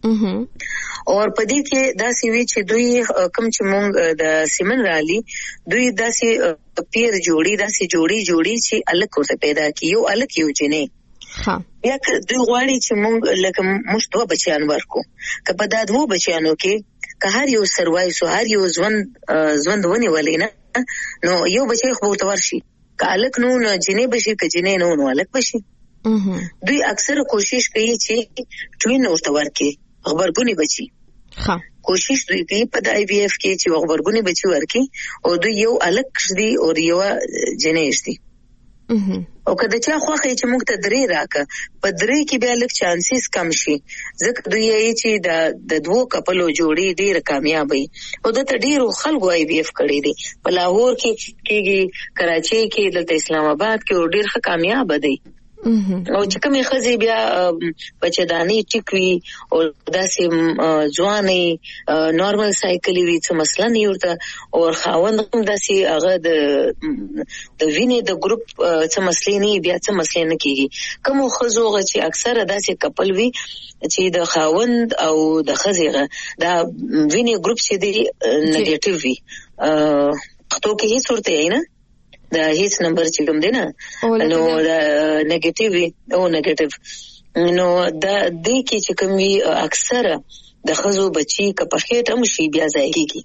اور پدې کې دا سی وی چې دوی کم چې مونږ د سیمن رالي دوی دا سی پیر جوړي دا سی جوړي جوړي چې الګ ورته پیدا کیو الګ یو جنې ها بیا که دوی غواړي چې مونږ لکه مشتو بچیان ورکو کله دا دوه بچیانو کې که هر یو سروای سو هر یو ځوند ځوند ونی ولینا نو یو بچی خو ورته ورشي کالک نو نه جنې بشي ک جنې نو نو الګ بشي دوی اکثر کوشش کوي چې ټوین ورته ورکي خبرګونی بچي ها کوشش دوی کوي په د آی وی اف کې چې خبرګونی بچي ورکي او دوی یو الګ شدي او یو جنې شدي او کله چې خوخه چې موږ ته درې راکا په درې کې بیا لږ چانسز کم شي ځکه دوی یې چې د د دوه کپلو جوړي ډیر کامیابی او د ډیرو خلکو آی وی اف کړی دي په لاهور کې کېږي کراچي کې د اسلام آباد کې ډیر ښه کامیاب دي او چې کومې خزي بیا بچداني ټیکوي او داسې ځواني نارمل سایکل وی څه مسله نه ورته او خاوند هم داسې هغه د د وینې د ګروپ څه مسلې نه بیا څه مسلې نه کیږي کوم خزوغه چې اکثره داسې کپل وی چې د خاوند او د خزيغه دا وینې ګروپ چې دی نیگیټیو وی پښتو کې هیڅ ورته نه دا هیڅ نمبر چې کوم دی نه نو دا نیگیټیو او نیگیټیو نو دا د کې چې کوم وی اکثره د خزو بچي که په خېټه هم شي بیا ځای کېږي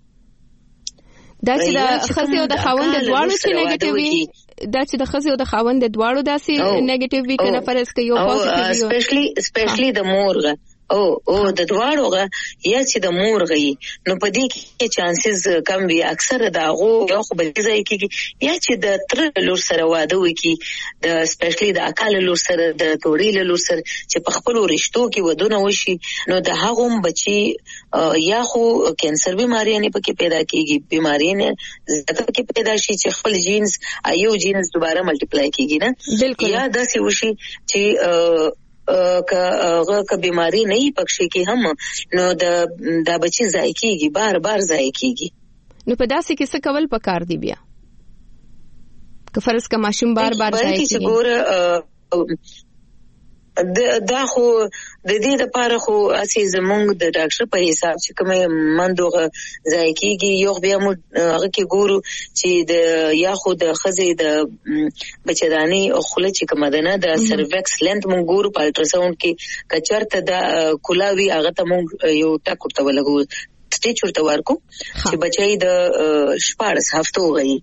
دا چې د خزي او د خاوند د دواړو چې نیگیټیو وي دا چې د خزي او د خاوند د دواړو داسې نیگیټیو وي کنه فرض کوي یو پوزټیو وي سپیشلی سپیشلی د مورغه او او د دواړوغه یا چې د مورغي نو په دې کې چانسز کم وي اکثر دا غو یو خو به ځای کېږي یا چې د تر لور سره واده وکي د سپیشلی د اکاله لور سره د توړي لور سره چې په خپل رشتو کې ودونه وشي نو د هغه بچي یا خو کینسر بیماری نه پکې پیدا کیږي بیماری نه زړه کې پیدا شي چې خپل جینز ایو جینز دوباره ملټیپلای کیږي نه یا داسې وشي چې که هغه که بیماری نه یې پکې کې هم نو د دا بچي ځای کېږي بار بار ځای کېږي نو په داسې کې څه کول پکار دی بیا که فرض کا ماشوم بار بار ځای کېږي دا خو د دې لپاره خو اسی زمونږ د ډاکټر په حساب چې کومه مندوغه ځای کېږي یو بیا مو هغه کې ګورو چې د یا خو د خزې د بچداني او خله چې کومه ده نه د سروکس لینث مونږ ګورو په الټراساوند کې کچرته د کولاوي هغه ته مونږ یو ټاک ورته ولګو سټیج ورته ورکو چې بچي د شپږ هفتو غي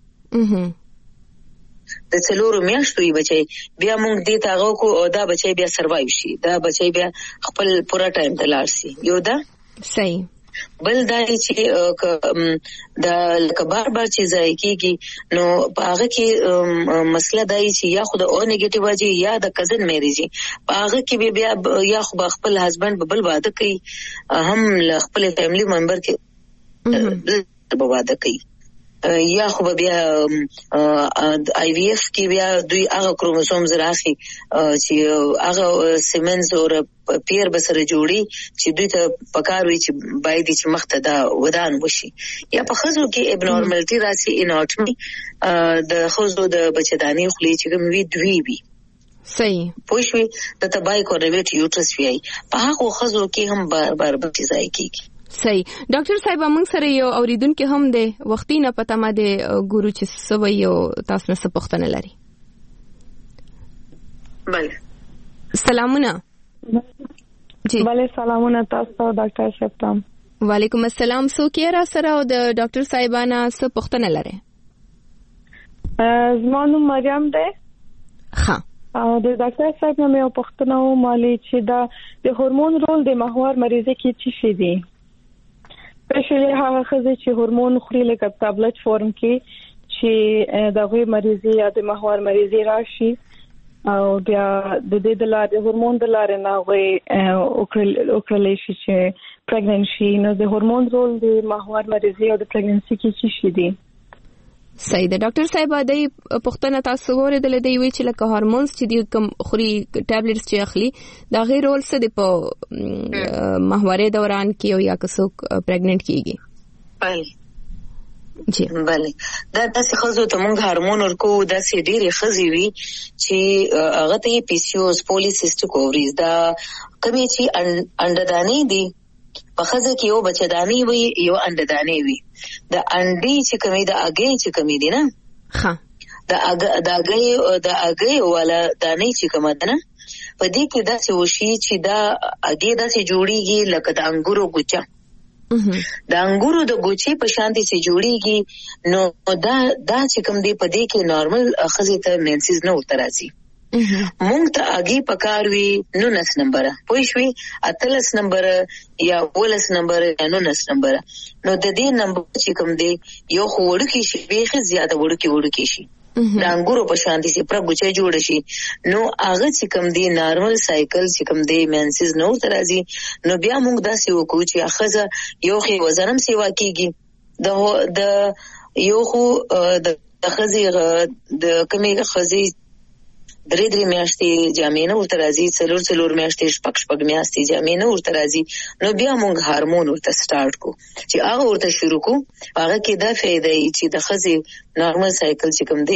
د څلورو میاشتو یې بچي بیا موږ دې تاغو کو او دا بچي بیا سروایو شي دا بچي بیا خپل پورا ټایم ته لاړ شي یو دا صحیح بل دا چې دا لکه بار بار چې ځای کېږي نو په هغه کې مسله دا چې یا خو د او نیگیټیو واجی یا د کزن میریجي په هغه کې بیا یا خو خپل هسبند بل واده کوي هم خپل فیملی ممبر کې به واده کوي یا خو بیا آی وی ایف کې بیا دوی هغه کروموسومز راخي چې هغه سیمنز او پیر بسره جوړي چې دوی ته پکار وي چې باید چې مخته دا ودان وشي یا په خزو کې ابنورمالټي راسي اناټمي د خزو د بچداني خلی چې کوم وی دوی وي صحیح پوښوي د تبای کورنیټ یوټرس وی په هغه خزو کې هم بار بار بچی ځای کیږي صحیح ډاکټر صاحب موږ سره یو اوریدونکو هم د وختي نه پته ما د ګورو چې سوي یو تاسو نه پوښتنه لري بله سلامونه جی بله سلامونه تاسو ډاکټر صاحب تام وعلیکم السلام سو کې را سره او د ډاکټر صاحبانه څه پوښتنه لري زما نوم مریم ده ها او د ډاکټر صاحب نه مې پوښتنه ومالي چې دا د هورمون رول د محور مریضه کې څه شي دي سپیشلی هغه خزه چې هورمون خوري لکه ټابلټ فورم کې چې دغه مریضي یا د محور مریضي راشي او بیا د دې د لارې هورمون د لارې نه وي او کله شي چې پریګننسي نو د هورمون رول د محور مریضي او د پریګننسي کې څه شي دي صحیح ده ډاکټر صاحب دای پښتنه تاسو ورته لدی وی چې لکه هورمونز چې دی کوم خوري ټابلیټس چې اخلي دا غیر رول څه دی په محوري دوران کې او یا کسو پریګننټ کیږي بله جی بله دا داسې خزو ته موږ هورمون ورکو داسې ډېرې خزي وي چې هغه ته پی سی او اس پولیسیسټیک اووریز دا کومې چې انډدانې دي په خزه کې یو بچداني وي یو انډدانې وي د انډي چې کومې د اګې چې کومې دي نه ها د اګ د اګې د اګې ولا دانې چې کومه ده نه په دې کې داسې وشي چې دا اګې داسې جوړيږي لکه د انګورو ګوچا د انګورو د ګوچې په شانتي چې جوړيږي نو دا دا چې کوم دی په دې کې نارمل خزه ته مینسز نه ورته راځي مونږ ته اگې پکار وی نو نس نمبر پوښوي اتلس نمبر یا ولس نمبر یا نو نس نمبر نو د دې نمبر چې کوم دی یو خوړ کې شي به زیاته وړ کې وړ کې شي د انګورو په شان دي چې پر ګوچې جوړ شي نو هغه چې کوم دی نارمل سایکل چې کوم دی مینسز نو ترازی نو بیا موږ داسې وکړو چې اخزه یو خي وزنم سیوا کیږي د د یو خو د خزي د کمی خزي درې درې میاشتې جامې نه ورته راځي څلور څلور میاشتې شپږ شپږ میاشتې جامې نه ورته راځي نو بیا موږ هورمون ورته سٹارټ کو چې هغه ورته شروع کو هغه کې دا فائدہ چې د خزي نارمل سایکل چې کوم دی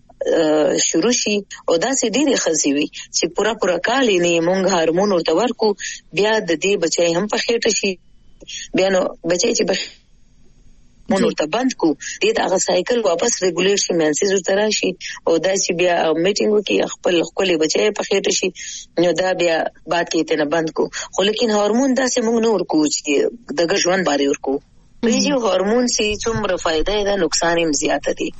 شروع شي او دا سې ډېرې خزي وي چې پورا پورا کال نه موږ هورمون ورته ورکو بیا د دې بچي هم په خېټه شي بیا نو بچي چې مون ورته بند کو دې دا هغه سایکل واپس ریګولیټ شي مینسز ورته راشي او دا چې بیا میټینګ کې خپل خپل بچي په خېټه شي نو دا بیا بعد کې ته نه بند کو خو لیکن هورمون دا سه موږ نه ورکو چې دغه ژوند باندې ورکو پریږي هورمون سي څومره فائدہ ده نقصان هم زیات دي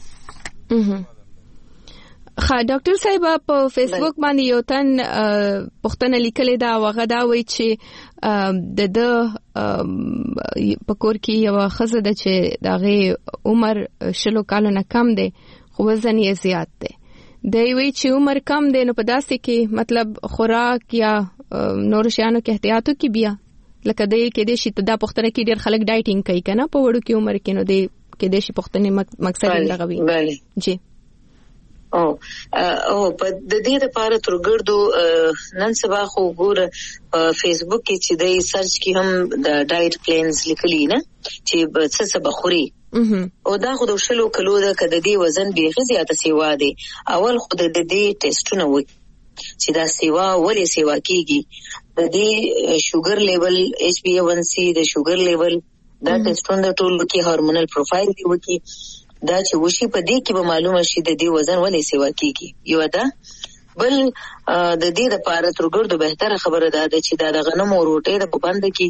خا ډاکټر صاحب په فیسبوک باندې یو تن پښتنه لیکلې دا وغه دا وایي چې د د پکور کې یو خزه د چې دغه عمر شلو کالو نه کم دی خو وزن یې زیات دی دی وایي چې عمر کم دی نو په داسې کې مطلب خوراک یا نور شیانو کې احتیاطو کې بیا لکه د کې د شي ته د پښتنه کې ډېر خلک ډایټینګ کوي کنه په وړو کې عمر کې نو د کې د شي پښتنه مقصد یې لغوي جی او او په د دې لپاره ترګردو نن سبا خو ګور فیسبوک کې چې د سرچ کې هم د ډایټ پلانز لیکلي نه چې څه څه بخوري او دا خو د شلو کلو د کده دی وزن به زیاته سیوا دی اول خو د دې ټیسټونه وي چې دا سیوا ولې سیوا کیږي د دې شوګر لیول ایچ بی ون سی د شوګر لیول دا ټیسټونه ټول کې هورمونل پروفایل دی وکي دا چې وشي په دې کې به معلومه شي د دې وزن ولې سیوا کیږي یو دا بل د دې لپاره ترګردو بهتره خبره ده چې دا د غنمو روټې د پبند کې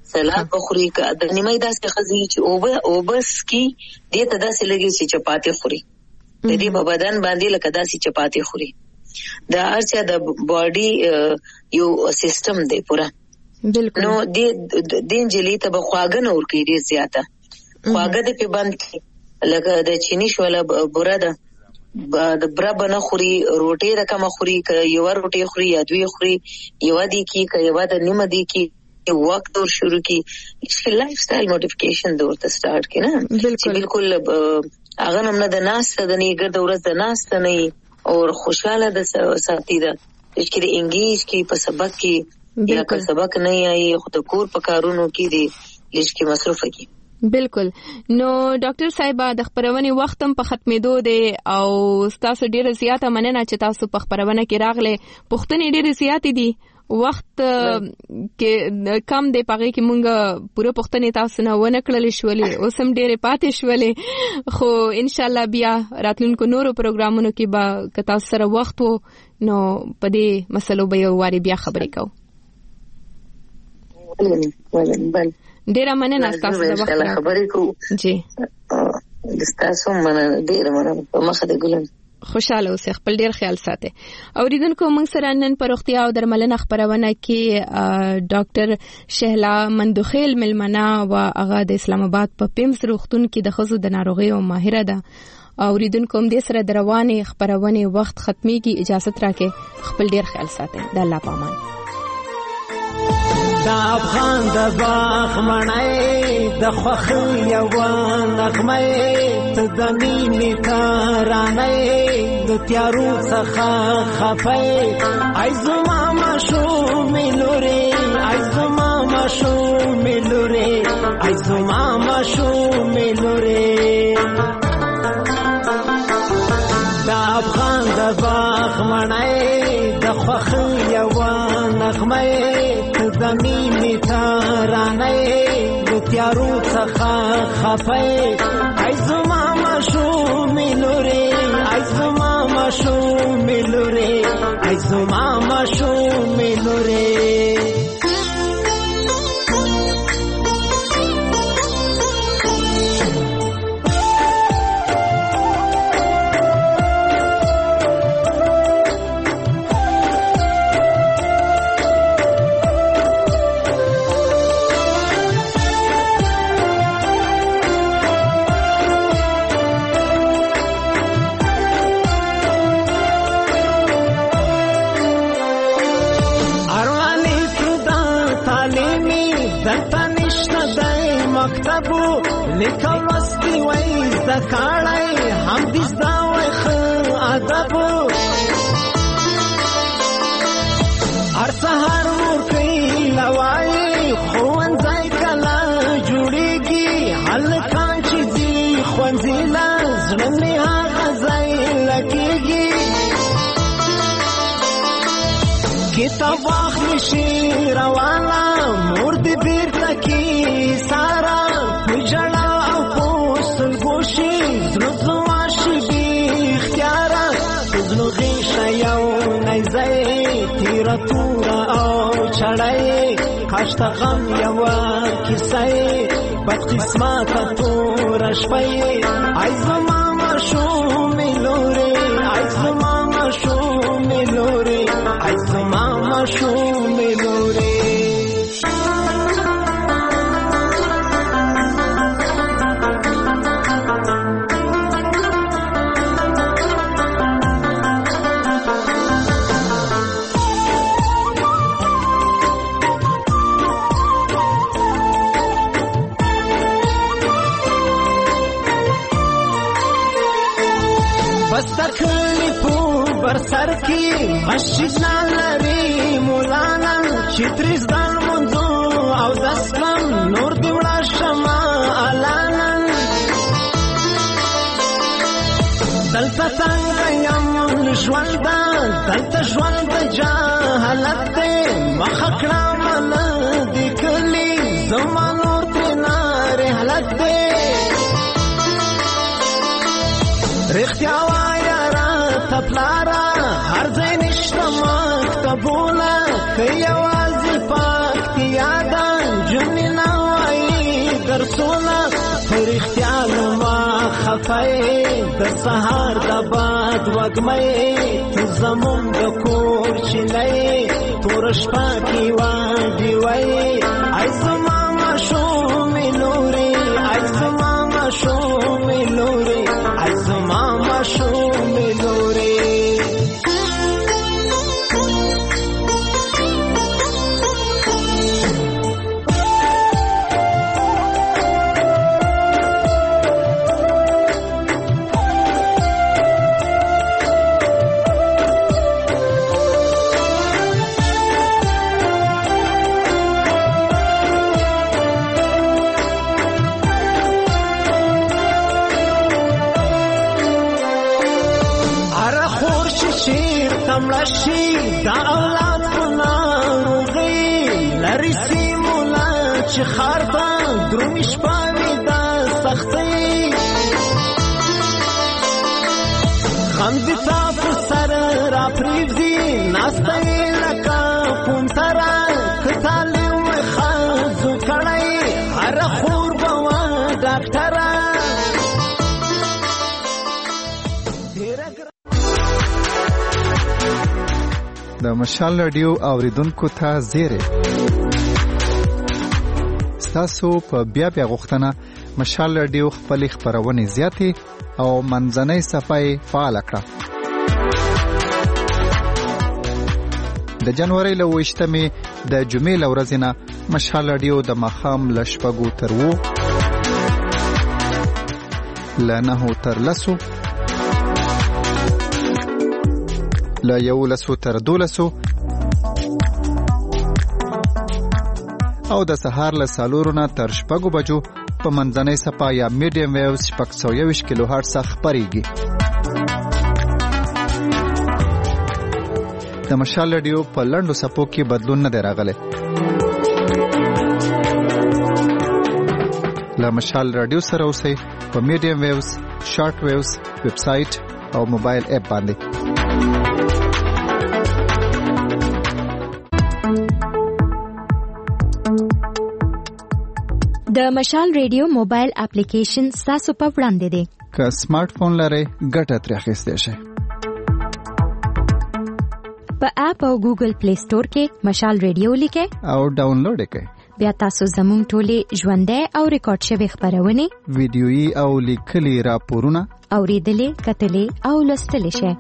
سلاد بخوري د نیمه داسې خزي چې اوبه اوبس کی دې ته داسې لګي چې چپاتي خوري د دې په بدن باندې لکه داسې چپاتي خوري دا هرڅه د باډي یو سیستم دی پورا بالکل نو دې دین جلی ته بخواګه نور کې ډیر زیاته خواګه دې په باندې لکه د چینی شوله بوره ده د برا بنه خوري روټي رقم خوري ک یو روټي خوري یا دوی خوري یو دی کی ک یو د نیمه دی کی وقت اور شروع کی اس کی لائف سٹائل موډیفیکیشن دور ته سٹارټ کی نه بالکل هغه هم نه د ناس د نه ګرد ورځ د ناس نه او خوشاله د ساتي ده چې د انګلیش کې په سبق کې یا که سبق نه یې خود کور په کارونو کې دي لږ کې مصروف کی بالکل نو ډاکټر صاحب د خبرونې وخت هم په ختمېدو دی او تاسو ډیره زیاته مننه چې تاسو په خبرونه کې راغله پښتنې ډیره زیاتې دي وخت کې کم دی پغې کې مونږ پوره پښتنې تاسو نه ونه کړلې شولې اوس هم ډېرې پاتې شولې خو ان شاء الله بیا راتلونکو نورو پروګرامونو کې به که تاسو سره وخت وو نو په دې مسلو به یو واري بیا خبرې کوو ډیره مننه تاسو د وخت خبرې کوو جی تاسو مننه ډیره مننه په مخه د ګلن خوشاله اوسئ خپل ډیر خیال ساتئ اوریدونکو موږ سره نن پر روغتیا او درملنه خبرونه کې ډاکټر شهلا مندوخیل ملمنه او هغه د اسلام آباد په پیمز روغتون کې د خزو د ناروغیو ماهره ده اوریدونکو هم دې سره د روانې خبرونه وخت ختميږي اجازه راکې خپل ډیر خیال ساتئ د الله پامان دا افغان د باغ مړای د خوخ یو نغمه ته د مینې ترانه د تیارو څخه خفای ای زما مشو ملوري ای زما مشو ملوري ای زما مشو ملوري دا افغان د باغ مړای د خوخ یو نغمه زمینی ترانه د تیارو څخه خفای ای زما مشو ملوري ای زما مشو ملوري ای زما مشو ملوري لیکل وستي وای زکاړای هم دې زدا وای خو ادب هر سحر مور کوي لوای خوان ځای کلا جوړيږي هلکان چې دي خوانځيلا زړه هغه ځای لګيږي کتاب واخلي شي روانه مور دې بیرته کی سارا جړا او پوسل ګوشي زړه واشي بي اختیار زړه غيشه یو نه زي تیر تور او چړای کاشت غم یو کیسه بد قسمت تور شپي ای زما مشو ملوري ای زما مشو ملوري ای زما مشو ملوري سر کی مسجد نالری مولانا چتریز دان منزو او دسلم نور دیوڑا شما علانا دلتا تنگیم ژوند دلتا ژوند جاهلت دی مخکړه من دی کلی زما نور تینا رحلت دی رښتیا وایا را تپلارا هر ځای نشته مکتبونه که یوازې پکتیا ده ځنې نوایي درسونه پر اختیار ما خفای د سهار د باد وږمې ته زمونږ د کور چینی تور شپه کې واډي وای ای زما ماشومې لورې ای زما ماشومې لورې ای زما ماشومې لورې ملشي دا اولاد په ناروغي لري سیمولا چې خار ته درومي شپه وي دا سختۍ خندي تا په سر را پرېږدي ناسته یې لکه پونتره که تعلیم یې ښځو کړی هره خور به وه ډاکټره د مشال رادیو اوریدونکو ته زیری ستاسو په بیا بیا غوښتنه مشال رادیو خپل خبرونه زیاتې او منځنۍ صفحه فعال کړه. د جنوري له وشتمې د جمعې لورځ نه مشال رادیو د مخام لشپګو تر وو لنه تر لسو لا یو لسو تر دولسو او د سهار له سالورونه تر شپږو بجو په منځنۍ صفحه یا میډیم ویوز شپږ سوه یوویشت کیلو هرټز خپرېږي. د مشال رادیو په لنډو صفحو کې بدلون نه دی راغلی. له مشال رادیو سره اوسئ په میډیم ویوز، شارټ ویوز، ویب سایټ او موبایل اپ باندې. د مشال ریډیو موبایل اپلیکیشن تاسو په وړاندې دی. که سمارټ فون لرئ ګټه ترې اخیستی شئ. په اپ او ګوګل پلی سٹور کې مشال ریډیو لیکئ او ډاونلوډ یې کړئ. بیا تاسو زموږ ټولې ژوندۍ او ریکارډ شوې خبرونه، ویډیويي او لیکلي راپورونه اوریدلې، کتلې او لوستلې شئ.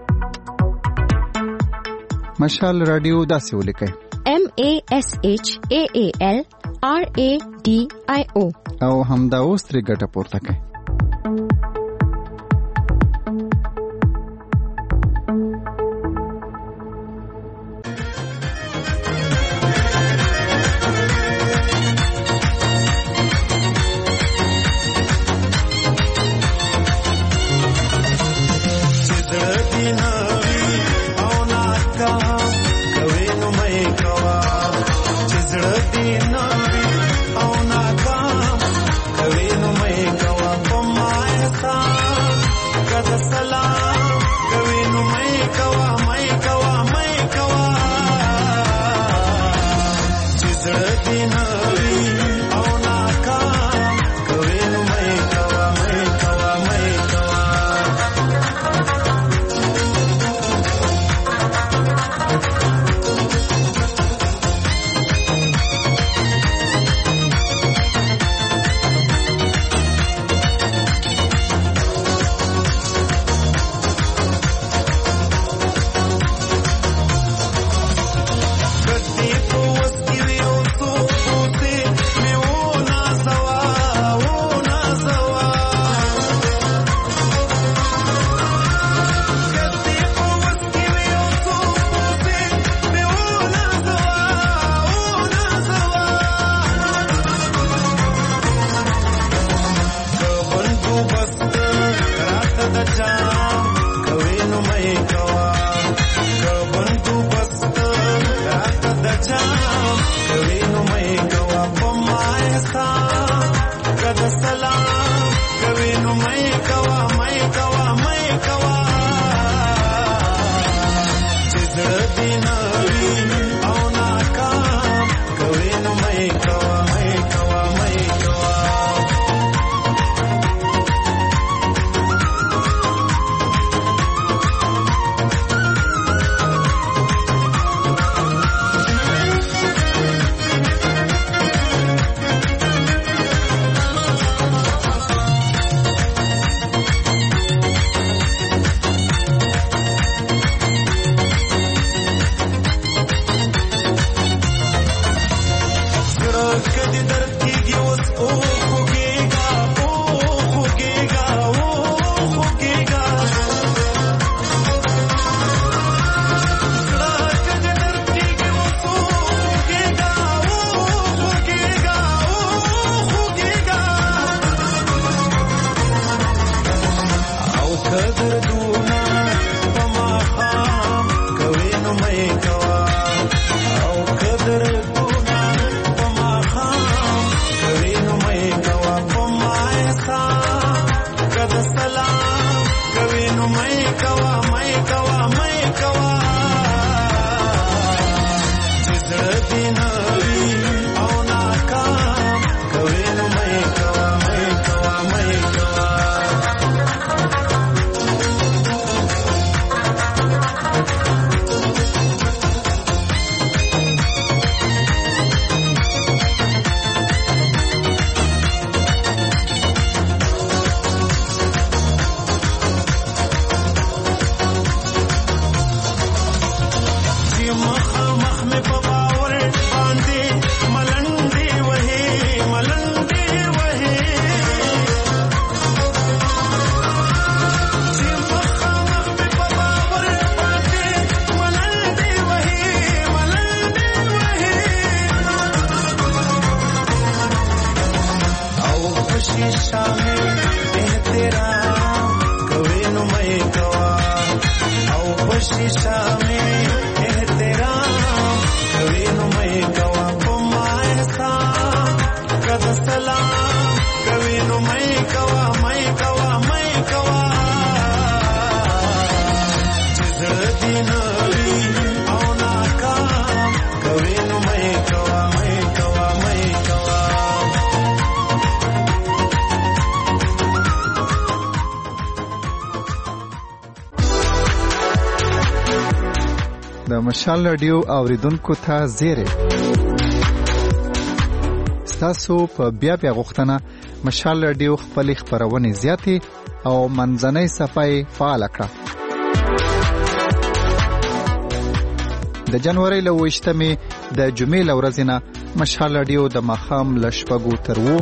مشال رادیو داسې ولیکئ: M A S H A A L R A D I O او همدا اوس ترې ګټه پورته کړئ. Dina, oh, na, come, go in, make, د مشال رادیو اوریدونکو ته زیری ستاسو په بیا بیا غوښتنه مشال رادیو خپل خبرونه زیاتې او منځنۍ صفحه فعال کړه. د جنوري له وشتمې د جمعې ورځې نه مشال رادیو د مخام لشپګو تر وو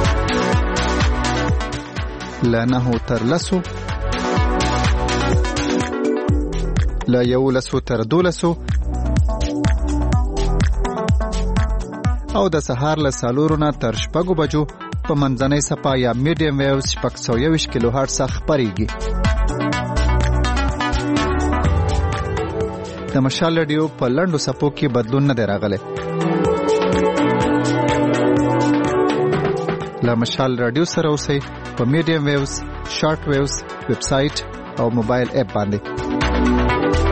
لنه تر لسو لا یو لسو تر دولسو او د سهار له سالورونه تر شپږو بجو په منځنۍ صفحه یا میډیم ویو شپږ سوه یوویشت کیلو هرټز خپرېږي. د مشال رادیو په لنډو صفحو کې بدلون نه دی راغلی. له مشال رادیو سره اوسئ په میډیم ویوز، شارټ ویوز، ویب سایټ او موبایل اپ باندې.